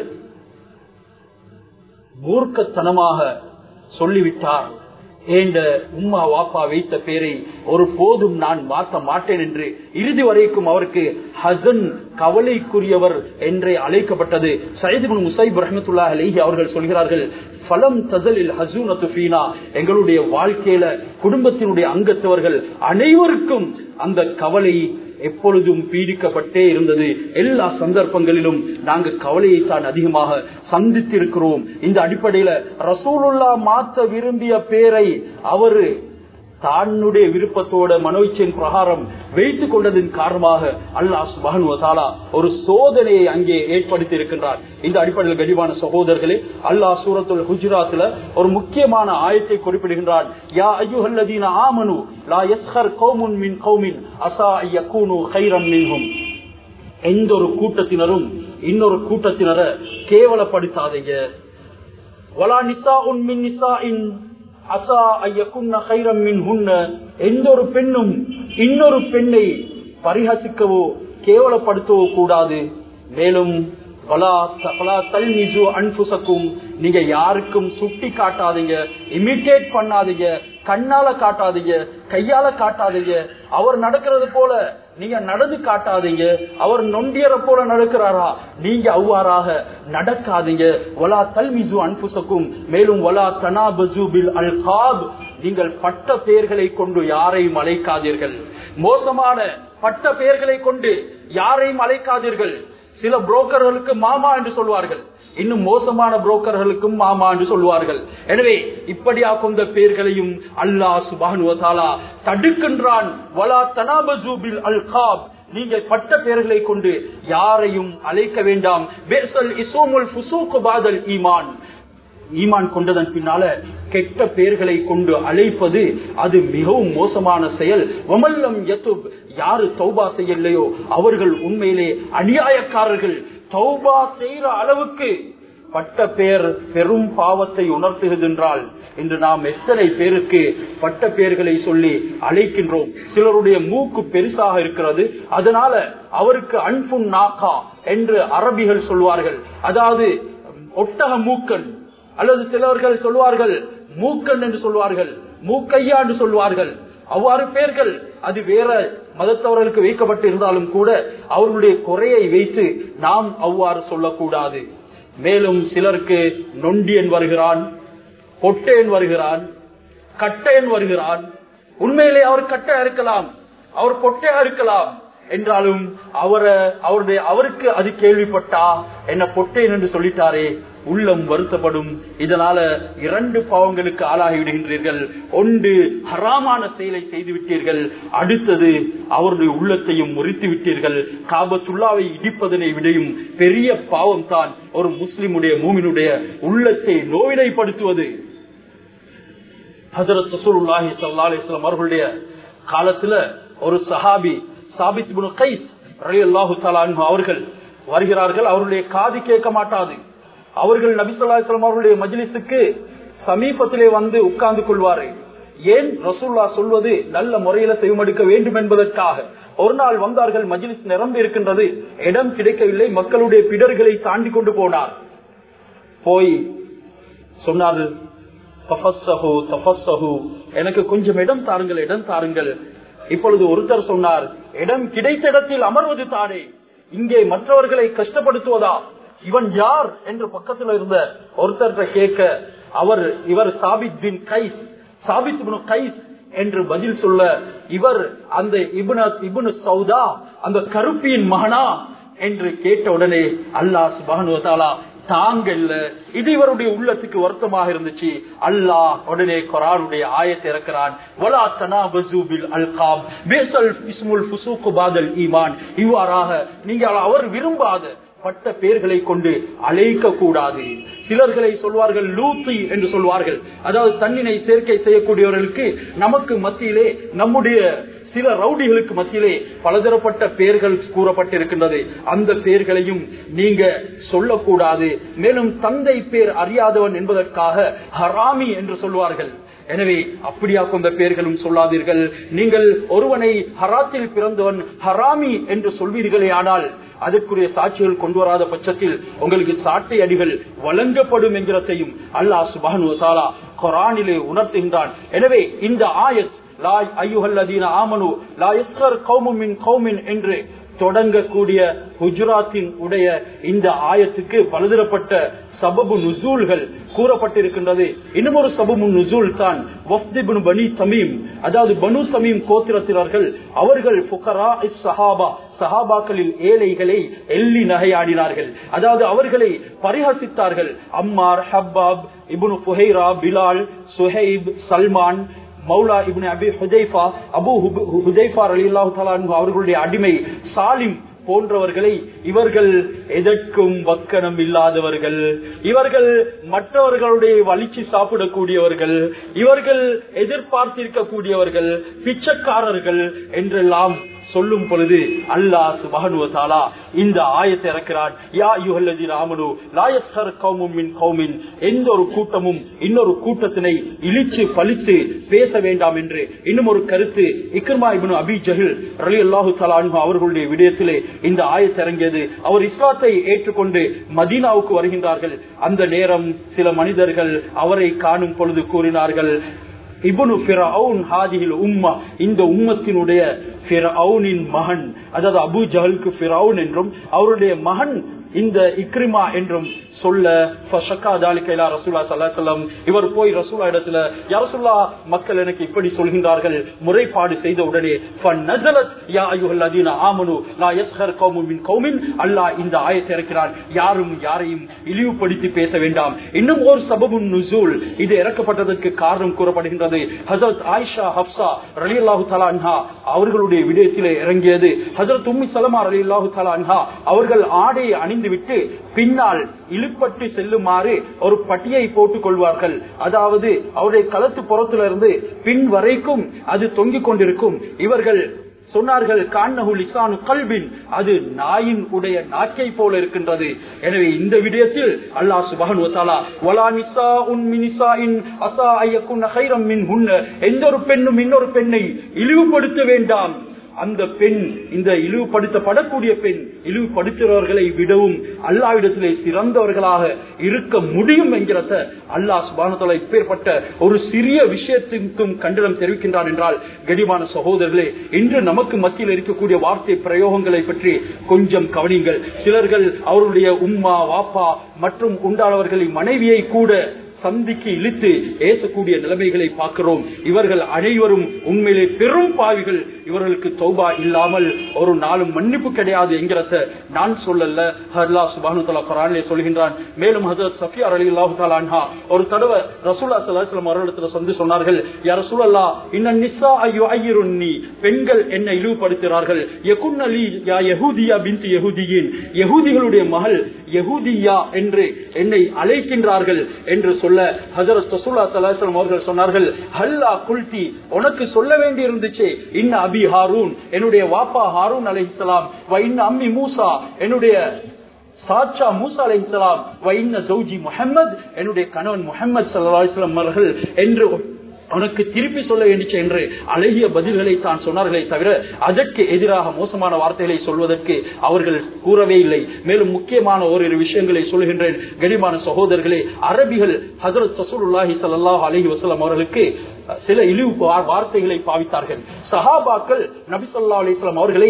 மூர்க்கத்தனமாக சொல்லிவிட்டார், ஏண்ட உம்மா வாப்பா வைத்த பெயரை ஒரு போதும் நான் மாற்ற மாட்டேன் என்று. இறுதி வரைக்கும் அவருக்கு ஹசன், கவலைக்குரியவர் என்றே அழைக்கப்பட்டது. சயீத் இப்னு முஸையிப் ரஹ்மத்துல்லாஹி அலைஹி அவர்கள் சொல்கிறார்கள், ஃபலம் தஸலில் ஹஸூனத்து ஃபீனா, எங்களுடைய வாழ்க்கையில குடும்பத்தினுடைய அங்கத்தவர்கள் அனைவருக்கும் அந்த கவலை எப்பொழுதும் பீடிக்கப்பட்டே இருந்தது. எல்லா சந்தர்ப்பங்களிலும் நாங்கள் கவலையை தான் அதிகமாக சந்தித்திருக்கிறோம். இந்த அடிப்படையில ரசூலுல்லாஹ் மாற்ற விரும்பிய பேரை அவரு தன்னுடைய விருப்பத்தோட மனோச்சையின் பிரகாரம் வைத்துக் கொண்டதின் காரணமாக அல்லாஹ் சுப்ஹானஹு வ தஆலா ஒரு சோதனையை அங்கே ஏற்படுத்தி இருக்கின்றார். இந்த அடிப்படையில் கனிவான சகோதரர்களே, அல்லாஹ் சூரத்துல் ஹுஜராத்ல ஒரு முக்கியமான ஆயத்தை குறிப்பிடுகின்றான். யா அய்யுஹல்லதீன ஆமனு லா யஸ்ஹர் கௌமுன் மின் கௌமின் அஸா அய்யகூனு கைரம் மின்ஹும். எந்த ஒரு கூட்டத்தினரும் இன்னொரு கூட்டத்தினரை கேவலப்படுத்தாதீங்க. வலா நிசாஉன் மின் நிசாஇன் அஸா அய்யகுன்ன கைரம் மின்ஹுன்ன. எந்த ஒரு பெண்ணும் இன்னொரு பெண்ணை பரிஹசிக்கவோ கேவலப்படுத்தவோ கூடாது. மேலும் நீங்க யாருக்கும் சுட்டி காட்டாதீங்க, இமிட்டேட் பண்ணாதீங்க, கண்ணால காட்டாதீங்க, கையால காட்டாதீங்க. அவர் நடக்கிறது போல நீங்க நடந்து காட்டாதீங்க. அவர் நொண்டியரை போல நடக்கிறாரா, நீங்க அவ்வாறாக நடக்காதீங்க. வலா தல்மிசு அன்ஃபுசக்கும், மேலும் வலா தனாபஸு பில் அல்காப், நீங்கள் பட்ட பெயர்களை கொண்டு யாரையும் அழைக்காதீர்கள். மோசமான பட்ட பெயர்களை கொண்டு யாரையும் அழைக்காதீர்கள். சில புரோக்கர்களுக்கு மாமா என்று சொல்வார்கள், இன்னும் மோசமான புரோக்கர்களுக்கும் மாமா என்று சொல்வார்கள். எனவே இப்படியா கொண்ட பெயர்களையும் அல்லாஹ் சுப்ஹானஹு வ தஆலா தடுக்கின்றான். வலா தனாபஸு பில் அல்காப், நீங்க பட்ட பெயர்களை கொண்டு யாரையும் அழைக்க வேண்டாம். ஈமான் கொண்டதன் பின்னால கெட்ட பெயர்களை கொண்டு அழைப்பது அது மிகவும் மோசமான செயல். வமல்லம் யதுப், யாரு தௌபா செய்யலையோ அவர்கள் உண்மையிலே அநியாயக்காரர்கள். தௌபா செய்யற அளவுக்கு பட்ட பெயர் பெரும் பாவத்தை உணர்த்துகின்றால் இன்று நாம் எத்தனை பேருக்கு பட்ட பெயர்களை சொல்லி அழைக்கின்றோம். சிலருடைய மூக்கு பெருசாக இருக்கிறது, அதனால அவருக்கு அன்புன் நாக்கா என்று அரபிகள் சொல்வார்கள், அதாவது ஒட்டக மூக்கன், அல்லது சிலர்கள் சொல்வார்கள் மூக்கன் என்று சொல்வார்கள், மூக்கையா என்று சொல்வார்கள். அவ்வாறு பெயர்கள் அது வேற மதத்தவர்களுக்கு வைக்கப்பட்டு இருந்தாலும் கூட அவர்களுடைய குறையை வைத்து நாம் அவ்வாறு சொல்லக்கூடாது. மேலும் சிலருக்கு நொண்டியன் வருகிறான், பொட்டேன் வருகிறான், கட்டையன் வருகிறான். உண்மையிலே அவர் கட்டையா இருக்கலாம், அவர் பொட்டையா இருக்கலாம், என்றாலும் அவருக்கு அது கேள்விப்பட்டா என்ன பொட்டேன் என்று சொல்லிட்டாரே, உள்ளம் வருத்தப்படும். இதனால 2 பாவங்களுக்கு ஆளாகி விடுகின்றீர்கள். ஒன்று ஹராமான செயலை செய்து விட்டீர்கள், அடுத்தது அவருடைய உள்ளத்தையும் முறித்து விட்டீர்கள். காபத்துல்லாவை இடிப்பதனை விடையும் பெரிய பாவம் தான் ஒரு முஸ்லிமுடைய மூமினுடைய உள்ளத்தை நோவினைப்படுத்துவது. ஹஜ்ரத் ரசூலுல்லாஹி ஸல்லல்லாஹு அலைஹி வஸல்லம் அவர்களுடைய காலத்துல ஒரு சஹாபி சாபித் இப்னு கைஸ் ரலியல்லாஹு தஆலா அன்ஹு அவர்கள் வருகிறார்கள். அவருடைய காது கேட்க மாட்டாது. அவர்கள் நபி ஸல்லல்லாஹு அலைஹி வஸல்லம் அவருடைய மஜ்லிஸுக்கு சமீபத்திலே வந்து உட்கார்ந்து கொள்வார்கள். ஏன்? ரசூலுல்லாஹ் சொல்வது நல்ல முறையில செவிமடுக்க வேண்டும் என்பதற்காக. ஒரு நாள் வந்தார்கள், மஜ்லிஸ் நிரம்பி இருக்கின்றது, இடம் கிடைக்கவில்லை, மக்களுடைய பிடர்களை தாண்டி கொண்டு போனார். போய் சொன்னார்கள், எனக்கு கொஞ்சம் இடம் தாருங்கள், இடம் தாருங்கள். இப்பொழுது ஒருத்தர் சொன்னார், இடம் கிடைத்த இடத்தில் அமர்வது தானே, இங்கே மற்றவர்களை கஷ்டப்படுத்துவதா? இவன் யார் என்று பக்கத்தில் இருந்த ஒருத்தர் கேட்க இவர் சாபித் பின் கைஸ், சாபித் இப்னு கைஸ் என்று பதில் சொல்ல, இவர் அந்த இப்னு சௌதா, அந்த கருப்பியின் மகனா என்று கேட்ட உடனே அல்லாஹ் சுப்ஹானஹு வ தஆலா தாங்கல்ல, இது இவருடைய உள்ளத்துக்கு வருத்தமாக இருந்துச்சு. அல்லாஹ் உடனே குர்ஆனுடைய ஆயத்தை இறக்கிறான், வலா தனாபஸு பில் அல்காப் பிஸல் இஸ்முல் ஃபுசூக் பாதல் ஈமான். இவ்வாறாக நீங்கள் அவர் விரும்பாத பட்ட பெயர்களை கொண்டு அழைக்க கூடாது. சிலர்களை சொல்வார்கள் லூத்தி என்று சொல்வார்கள், அதாவது தன்னினை சேர்க்கை செய்யக்கூடியவர்களுக்கு நமக்கு மத்தியிலே, நம்முடைய சில ரவுடிகளுக்கு மத்தியிலே பலதரப்பட்ட பெயர்கள் கூறப்பட்டிருக்கின்றது. அந்த பெயர்களையும் நீங்க சொல்லக்கூடாது. மேலும் தந்தை பேர் அறியாதவன் என்பதற்காக ஹராமி என்று சொல்வார்கள். எனவே அப்படியா கொண்ட பெயர்களும் சொல்லாதீர்கள். நீங்கள் ஒருவனை ஹராத்தில் பிறந்தவன் ஹராமி என்று சொல்வீர்களே, ஆனால் அதற்குரிய சாட்சிகள் கொண்டு வராத பட்சத்தில் உங்களுக்கு சாட்டை அடிகள் வழங்கப்படும் என்கிறதையும் அல்லாஹ் சுப்ஹானஹு வ தஆலா குர்ஆனிலே உணர்த்துகின்றான். எனவே இந்த ஆயத் லா அய்யுஹல்லதீன ஆமனு லா யஸ்கர் கௌமும் மின் கௌமின் என்று தொடங்கக்கூடிய ஹுஜராத்தின் உடைய இந்த ஆயத்துக்கு பலதரப்பட்ட சபபு நுசூல்கள் கூறப்பட்டிருக்கின்றது. இன்னும் ஒரு சபபு நுசூல் தான் வஃத் இப்னு பனி தமீம், அதாவது பனு தமீம் கோத்திரத்தினர்கள். அவர்கள் ஃபுகரா ஸஹாபா, சஹாபாக்களில் ஏழைகளை எள்ளி நகையாடினார்கள், அதாவது அவர்களை பரிஹசித்தார்கள். Ammar, Habbab, ibn Fuhaira, Bilal, Suhaib, Salman, Maula ibn Abi Hudhaifa, Abu Hudhaifa ரலியல்லாஹு தஆலா அன்ஹு அவர்களுடைய அடிமை சாலிம் போன்றவர்களை இவர்கள் எதற்கும் வக்கணம் இல்லாதவர்கள், இவர்கள் மற்றவர்களுடைய வலிச்சு சாப்பிடக்கூடியவர்கள், இவர்கள் எதிர்பார்த்திருக்கக்கூடியவர்கள், பிச்சைக்காரர்கள் என்றெல்லாம் சொல்லும் பொழுது அல்லாஹ் சுப்ஹானஹு வ தஆலா இந்த ஆயத்தை இறக்கிறான். யா அய்யுஹல்லதீன ஆமனு லா யஸ்ஹர் கௌமும் மின் கௌமின், எந்த ஒரு கூட்டமும் இன்னொரு கூட்டத்தினை இழிச்சு பழித்து பேச வேண்டாம் என்று. இன்னும் ஒரு கருத்து, இக்ரிமா இப்னு அபி ஜஹல் ரலியல்லாஹு தஆலா அன்ஹு அவர்களுடைய விடயத்திலே இந்த ஆயத்தை இறங்கியது. அவர் இஸ்லாத்தை ஏற்றுக்கொண்டு மதீனாவுக்கு வருகின்றார்கள். அந்த நேரம் சில மனிதர்கள் அவரை காணும் பொழுது கூறினார்கள், இப்னு ஃபிரௌன் ஹாதிஹில் உம்மா, இந்த உம்மத்தினுடைய ஃபிரௌனின் மகன், அதாவது அபூ ஜஹலுக்கு ஃபிரௌன் என்றும் அவருடைய மகன் இந்த இக்ரிமா என்றும் சொல்ல இவர் போய் ரசூலா இடத்துல யா ரசூலா மக்கள் எனக்கு இப்படி சொல்கின்றார்கள் முறைப்பாடு செய்த உடனே அல்லாஹ் இந்த ஆயத்தை இறக்கிறான், யாரும் யாரையும் இழிவுபடுத்தி பேச வேண்டாம். இன்னும் ஒரு சபபுன் நுசூல் இது இறக்கப்பட்டதற்கு காரணம் கூறப்படுகின்றது. ஹஜரத் ஆயிஷா ஹப்சா ரலியல்லாஹு தஆலா அன்ஹா அவர்களுடைய விடயத்திலே இறங்கியது. ஹஜரத் உம்மி சலமா ரலியல்லாஹு தஆலா அன்ஹா அவர்கள் ஆடையை அணிந்துவிட்டு பின்னால் இழுப்பட்டு செல்லுமாறு ஒரு பட்டியை போட்டுக் கொள்வார்கள். அதாவது அவருடைய களத்து புறத்திலிருந்து பின் வரைக்கும் அது தொங்கிக் கொண்டிருக்கும். இவர்கள் சொன்னார்கள், அது நாயின் உடைய நாக்கை போல இருக்கின்றது. எனவே இந்த விடயத்தில் அல்லாஹ் சுப்ஹானஹு வ தஆலா வலா நிசாஉன் மின் நிசாஇன் அஸா அய்யகுன கைரம் மின்ஹுன்ன, எந்த ஒரு பெண்ணும் இன்னொரு பெண்ணை இழிவுபடுத்த வேண்டாம். அந்த பெண், இந்த இழிவுபடுத்தப்படக்கூடிய பெண் இழிவுபடுத்துகிறவர்களை விடவும் அல்லாஹ்விடத்திலே சிறந்தவர்களாக இருக்க முடியும் என்கிறத அல்லாஹ் சுப்ஹானஹு வ தஆலா இப்பேற்பட்ட ஒரு சிறிய விஷயத்திற்கும் கண்டனம் தெரிவிக்கின்றான் என்றால், கண்ணியமான சகோதரர்களே, இன்று நமக்கு மத்தியில் இருக்கக்கூடிய வார்த்தை பிரயோகங்களை பற்றி கொஞ்சம் கவனிங்கள். சிலர்கள் அவருடைய உம்மா வாப்பா மற்றும் உண்டானவர்களின் மனைவியை கூட சந்திக்கு இழுத்து ஏசக்கூடிய நிலைமைகளை பார்க்கிறோம். இவர்கள் அனைவரும் உண்மையிலே பெரும் பாவிகள். இவர்களுக்கு தௌபா இல்லாமல் ஒரு நாளும் மன்னிப்பு கிடையாது என்கிறத நான் சொல்லல, அல்லாஹ் சுப்ஹானஹு வ தஆலா குர்ஆனிலே சொல்கின்றான். மேலும் ஹஜ்ரத் சஃபியா ரலியல்லாஹு தஆலா அன்ஹா ஒரு தடவை ரசூலுல்லாஹி ஸல்லல்லாஹு அலைஹி வஸல்லம் அவர்களிடத்தில் வந்து சொன்னார்கள், யா ரசூலல்லாஹ் இன்ன நிஸா யுஐருன்னி, பெண்கள் என்னை இழிவுபடுத்துகிறார்கள். யகுன்ன லீ யா யஹூதியா பின்த் யஹூதியின், யஹூதிகளுடைய மகள் யஹூதியா என்று என்னை அழைக்கின்றார்கள் என்று சொல்ல ஹஜ்ரத் ரசூலுல்லாஹி ஸல்லல்லாஹு அலைஹி வஸல்லம் அவர்கள் சொன்னார்கள், ஹல்லா குல்தி, உனக்கு சொல்ல வேண்டி இருந்துச்சு, இன்ன அபி ஹாரூன், என்னுடைய வாப்பா ஹாரூன் அலைஹிஸ்ஸலாம், வ இன்ன அம்மி மூசா, என்னுடைய சாச்சா மூசா அலைஹிஸ்ஸலாம், வ இன்ன ஜௌஜி முஹம்மத், என்னுடைய கணவன் முஹம்மது ஸல்லல்லாஹு அலைஹி வஸல்லம் அவர்கள் என்று உனக்கு திருப்பி சொல்ல வேண்டிச்சு என்று அழகிய பதில்களை தான் சொன்னார்களே தவிர அதற்கு எதிராக மோசமான வார்த்தைகளை சொல்வதற்கு அவர்கள் கூறவே இல்லை. மேலும் முக்கியமான ஓரிரு விஷயங்களை சொல்கின்றேன். கண்ணியமான சகோதரர்களே, அரபிகள் ஹஜ்ரத் ரசூலுல்லாஹி ஸல்லல்லாஹு அலைஹி வஸல்லம் அவர்களுக்கு சில இழிவு வார்த்தைகளை பாவித்தார்கள். சஹாபாக்கள் நபி ஸல்லல்லாஹு அலைஹி வஸல்லம் அவர்களை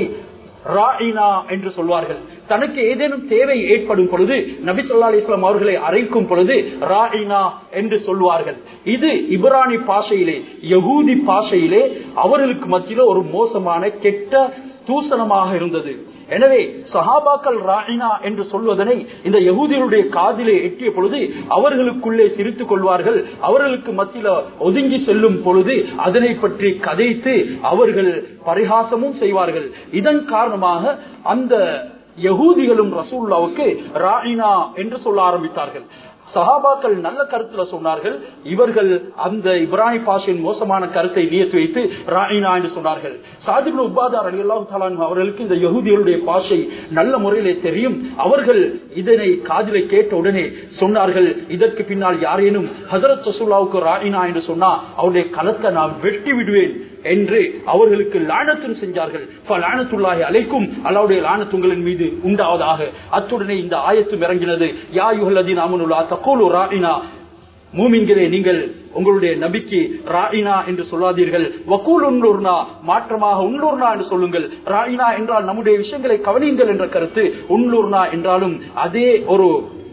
ராயினா என்று சொல்வார்கள். தனக்கு ஏதேனும் தேவை ஏற்படும் பொழுது நபி ஸல்லல்லாஹு அலைஹி வஸல்லம் அவர்களை அழைக்கும் பொழுது ராயினா என்று சொல்வார்கள். இது இப்ரானி பாஷையிலே, யகூதி பாஷையிலே அவர்களுக்கு மத்தியில் ஒரு மோசமான கெட்ட தூசணமாக இருந்தது. எனவே சஹாபாக்கள் ராயினா என்று சொல்வதனை இந்த யகூதிகளுடைய காதிலே எட்டிய பொழுது அவர்களுக்குள்ளே சிரித்துக் கொள்வார்கள். அவர்களுக்கு மத்தியில் ஒதுங்கி செல்லும் பொழுது அதனை பற்றி கதைத்து அவர்கள் பரிகாசமும் செய்வார்கள். இதன் காரணமாக அந்த யகூதிகளும் ரசூலுல்லாஹ்வுக்கு ராயினா என்று சொல்ல ஆரம்பித்தார்கள். சஹாபாக்கள் நல்ல கருத்துல சொன்னார்கள். இவர்கள் அந்த இப்ரானி பாஷையின் மோசமான கருத்தை நியத்து வைத்து ராயினா என்று சொன்னார்கள். சாத் இப்னு உபாதா ரலியல்லாஹு தஆலா அன்ஹு அவர்களுக்கு இந்த யஹூதிகளுடைய பாஷை நல்ல முறையிலே தெரியும். அவர்கள் இதனை காதிலே கேட்ட உடனே சொன்னார்கள், இதற்கு பின்னால் யாரேனும் ஹஜ்ரத் ரசூலுல்லாஹ்வுக்கு ராயினா என்று சொன்னா அவருடைய கலத்தை நான் வெட்டி விடுவேன் என்று அவர்களுக்கு லானத்தும் செஞ்சார்கள். ஃபலானத்துல்லாஹி அலைக்கும், அல்லாஹ்வுடைய லானத் உங்களின் மீது உண்டாவதாக. அத்துடனே இந்த ஆயத்தும் இறங்கினது. யா அய்யுஹல்லதீன ஆமனு லா தகூலு ராயினா, மூமின்களே நீங்கள் உங்களுடைய நபிக்கு ராயினா என்று சொல்லாதீர்கள். வகூல் உன்லூர்னா, மாற்றமாக உன்லூர்னா என்று சொல்லுங்கள். ராயினா என்றால் நம்முடைய விஷயங்களை கவனியுங்கள் என்ற கருத்து, உன்லூர்னா என்றாலும் அதே ஒரு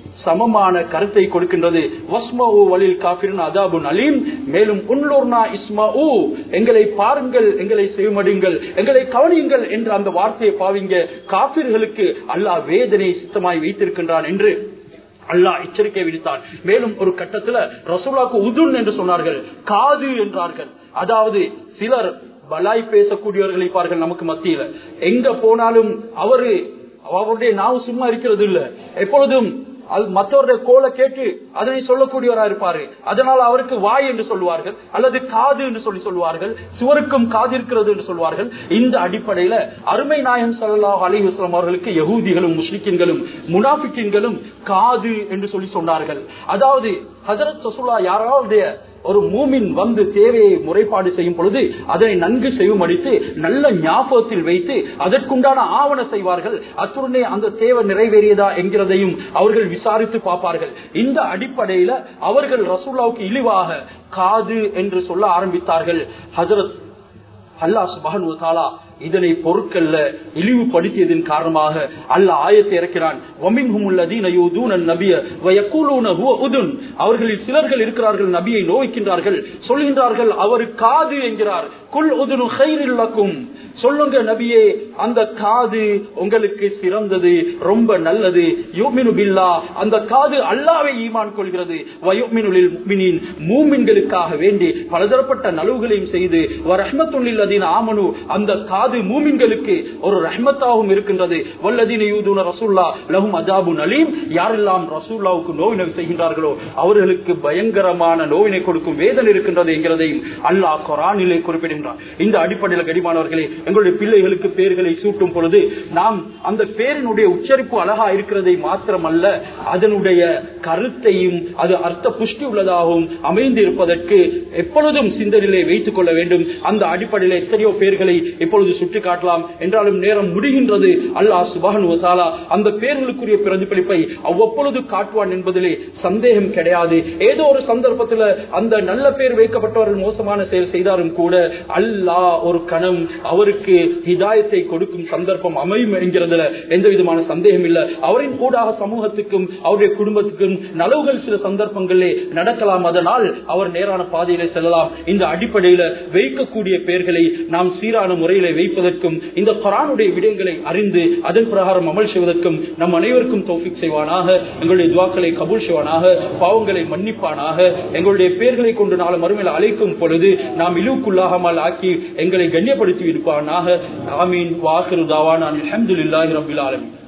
சமமான கருத்தை கொடுக்கின்றது. வஸ்மஉ வலில் காஃபிரின் அதாபுன் அலீம். மேலும் உன்லூர்னா இஸ்மஉ, எங்களை பாருங்கள், எங்களை செவிமடுங்கள், எங்களை கவனியுங்கள் என்ற அந்த வார்த்தையை பாவிங்க. காஃபிர்களுக்கு அல்லாஹ் வேதனை சித்தமாய் வைத்திருக்கின்றான் என்று அல்லாஹ் எச்சரிக்கை விடுத்தான். மேலும் ஒரு கட்டத்துல ரசூலுல்லாஹ்வுக்கு உதுன் என்று சொன்னார்கள், காது என்றார்கள். அதாவது சிலர் பலாய் பேசக்கூடியவர்கள் இருப்பார்கள் நமக்கு மத்தியில. எங்க போனாலும் அவருடைய நாவு சும்மா இருக்கிறது இல்ல, எப்பொழுதும் மற்றவருடைய கோலை கேட்டு அதனை சொல்லக்கூடியவரா இருப்பாரு. அதனால் அவருக்கு வாய் என்று சொல்லுவார்கள், அல்லது காது என்று சொல்லுவார்கள். சுவருக்கும் காது இருக்கிறது என்று சொல்வார்கள். இந்த அடிப்படையில அருமை நாயகம் ஸல்லல்லாஹு அலைஹி வஸல்லம் அவர்களுக்கு யஹூதிகளும் முஸ்லிக்கின்களும் முனாஃபிக்கின்களும் காது என்று சொன்னார்கள். அதாவது ஹஜ்ரத் ரசூலுல்லாஹ் யாராவது ஒரு மூமின் வந்து தேவையை முறைப்பாடு செய்யும் பொழுது அதனை நன்கு செவிமடித்து நல்ல ஞாபகத்தில் வைத்து அதற்குண்டான ஆவண செய்வார்கள். அத்துடனே அந்த தேவை நிறைவேறியதா என்கிறதையும் அவர்கள் விசாரித்து பார்ப்பார்கள். இந்த அடிப்படையில அவர்கள் ரசூலுல்லாஹ்வுக்கு இழிவாக காது என்று சொல்ல ஆரம்பித்தார்கள். ஹஜ்ரத் அல்லாஹ் சுப்ஹானஹு வ தஆலா இதனை பொருட்கள்ல இழிவுபடுத்தியதன் காரணமாக அல்லாஹ் ஆயத்தை இறக்கிறான். அவர்களில் சிலர்கள் இருக்கிறார்கள், நபியை நோய்க்கின்றார்கள், சொல்கின்றார்கள் அவர் காது என்கிறார். குல் உதுனு கைரில் லக்கும், சொல்லுங்க நபியே அந்த காது உங்களுக்கு சிறந்தது, ரொம்ப நல்லது. யுமினு பில்லாஹ், அந்த காது அல்லாஹ்வை ஈமான் கொள்கிறது. வ யுமினு லில் முஃமினீன், மூமின்களுக்காக வேண்டி பலதரப்பட்ட நலவுகளையும் செய்து வ ரஹ்மத்துல் லில்லதீன ஆமனு, அந்த காது மூமின்களுக்கு ஒரு ரஹ்மத்தாகவும் இருக்கின்றது. வல்லதீன யூதுன ரசூலுல்லாஹ் லஹும் அஸாபுன் அலீம், யாரெல்லாம் ரசூலுல்லாஹ்வுக்கு நோவினை செய்கின்றார்களோ அவர்களுக்கு பயங்கரமான நோவினை கொடுக்கும் வேதனை இருக்கின்றது என்கிறதையும் அல்லாஹ் குர்ஆனிலே குறிப்பிடுகின்றார். இந்த அடிப்படையில் கடிமானவர்களே, எங்களுடைய பிள்ளைகளுக்கு பெயர்களை சூட்டும் பொழுது நாம் அந்த பெயரினுடைய உச்சரிப்பு அழகா இருக்கிறதை மாத்திரமல்ல, அதனுடைய கருத்தையும் அது அர்த்த புஷ்டி உள்ளதாகவும் அமைந்து இருப்பதற்கு எப்பொழுதும் சிந்தனையிலே வைத்துக் கொள்ள வேண்டும். அந்த அடிப்படையில் எத்தனையோ பெயர்களை இப்பொழுது சுட்டி காட்டலாம் என்றாலும் நேரம் முடிகின்றது. அல்லாஹ் சுப்ஹானஹு வ தஆலா அந்த பெயர்களுக்குரிய பிரதிபலிப்பை அவ்வப்பொழுது காட்டுவான் என்பதிலே சந்தேகம் கிடையாது. ஏதோ ஒரு சந்தர்ப்பத்தில் அந்த நல்ல பெயர் வைக்கப்பட்டவர்கள் மோசமான செயல் செய்தாலும் கூட அல்லாஹ் ஒரு கணம் அவருக்கு ஹிதாயத்தை கொடுக்கும் சந்தர்ப்பம் அமையும் என்கிறதுல எந்த விதமான சந்தேகம் இல்லை. அவரின் கூடாக சமூகத்துக்கும் அவருடைய குடும்பத்துக்கும் நலவுகள் சில சந்தர்ப்பங்களிலே நடக்கலாம். அதனால் அவர் நேரான பாதையிலே செல்லலாம். இந்த அடிப்படையில் வைக்கக்கூடிய பெயர்களை நாம் சீரான முறையிலே வைப்பதற்கும் இந்த குர்ஆனுடைய விடயங்களை அறிந்து அதன் பிரகாரம் அமல் செய்வதற்கும் நம் அனைவருக்கும் தௌஃபீக் செய்வானாக. எங்களுடைய துஆக்களை கபூல் செய்வானாக, பாவங்களை மன்னிப்பானாக. எங்களுடைய பெயர்களை கொண்டு நாளை மறுமையில் அழைக்கும் பொழுது நாம் இழுக்குள்ளாகாமல் ஆக்கி எங்களை கண்ணியப்படுத்தி இருப்பானாக. ஆமீன். வாஹிரு தாவானா அல்ஹம்துலில்லாஹி ரப்பில் ஆலமீன்.